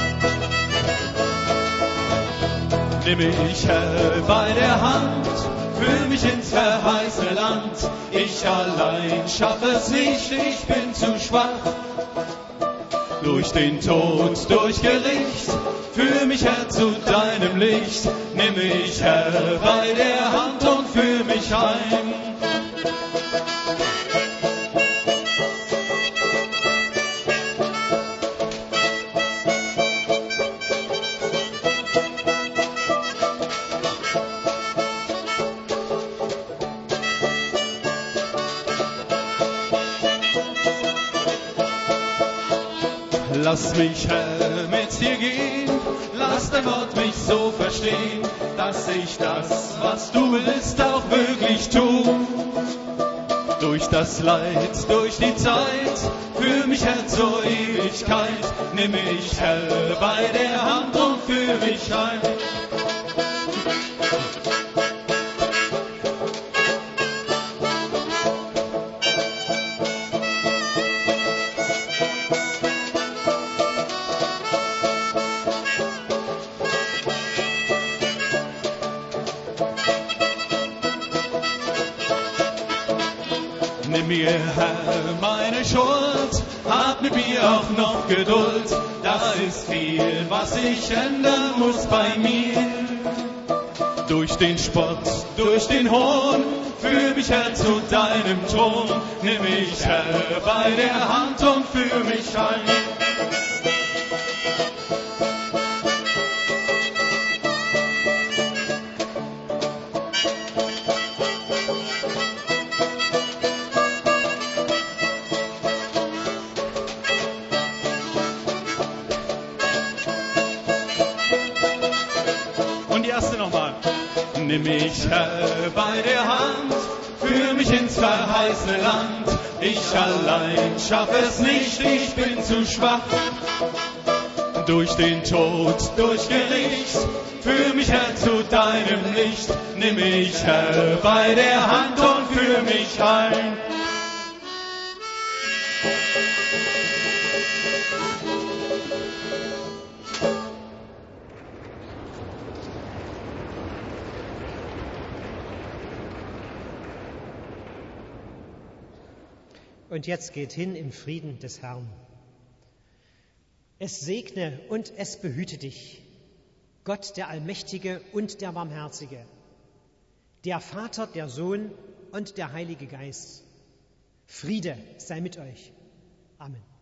Nimm mich, Herr, bei der Hand, führ mich ins verheißene Land. Ich allein schaffe es nicht, ich bin zu schwach. Durch den Tod, durch Gericht, führ mich, Herr, zu deinem Licht. Nimm mich, Herr, bei der Hand und führ mich heim. Lass mich, Herr, mit dir gehen, lass dein Wort mich so verstehen, dass ich das, was du willst, auch wirklich tu. Durch das Leid, durch die Zeit, führ mich, Herr, zur Ewigkeit. Nimm mich, Herr, bei der Hand und führ mich heim. Nimm mir, Herr, meine Schuld, hab mit mir auch noch Geduld. Das ist viel, was ich ändern muss bei mir. Durch den Spott, durch den Hohn, führ mich, Herr, zu deinem Thron. Nimm mich, Herr, bei der Hand und führ mich heim. Und die erste nochmal. Nimm mich, Herr, bei der Hand, führ mich ins verheißene Land. Ich allein schaffe es nicht, ich bin zu schwach. Durch den Tod, durch Gericht, führ mich, Herr, zu deinem Licht. Nimm mich, Herr, bei der Hand und führ mich heim. Und jetzt geht hin im Frieden des Herrn. Es segne und es behüte dich, Gott der Allmächtige und der Barmherzige, der Vater, der Sohn und der Heilige Geist. Friede sei mit euch. Amen.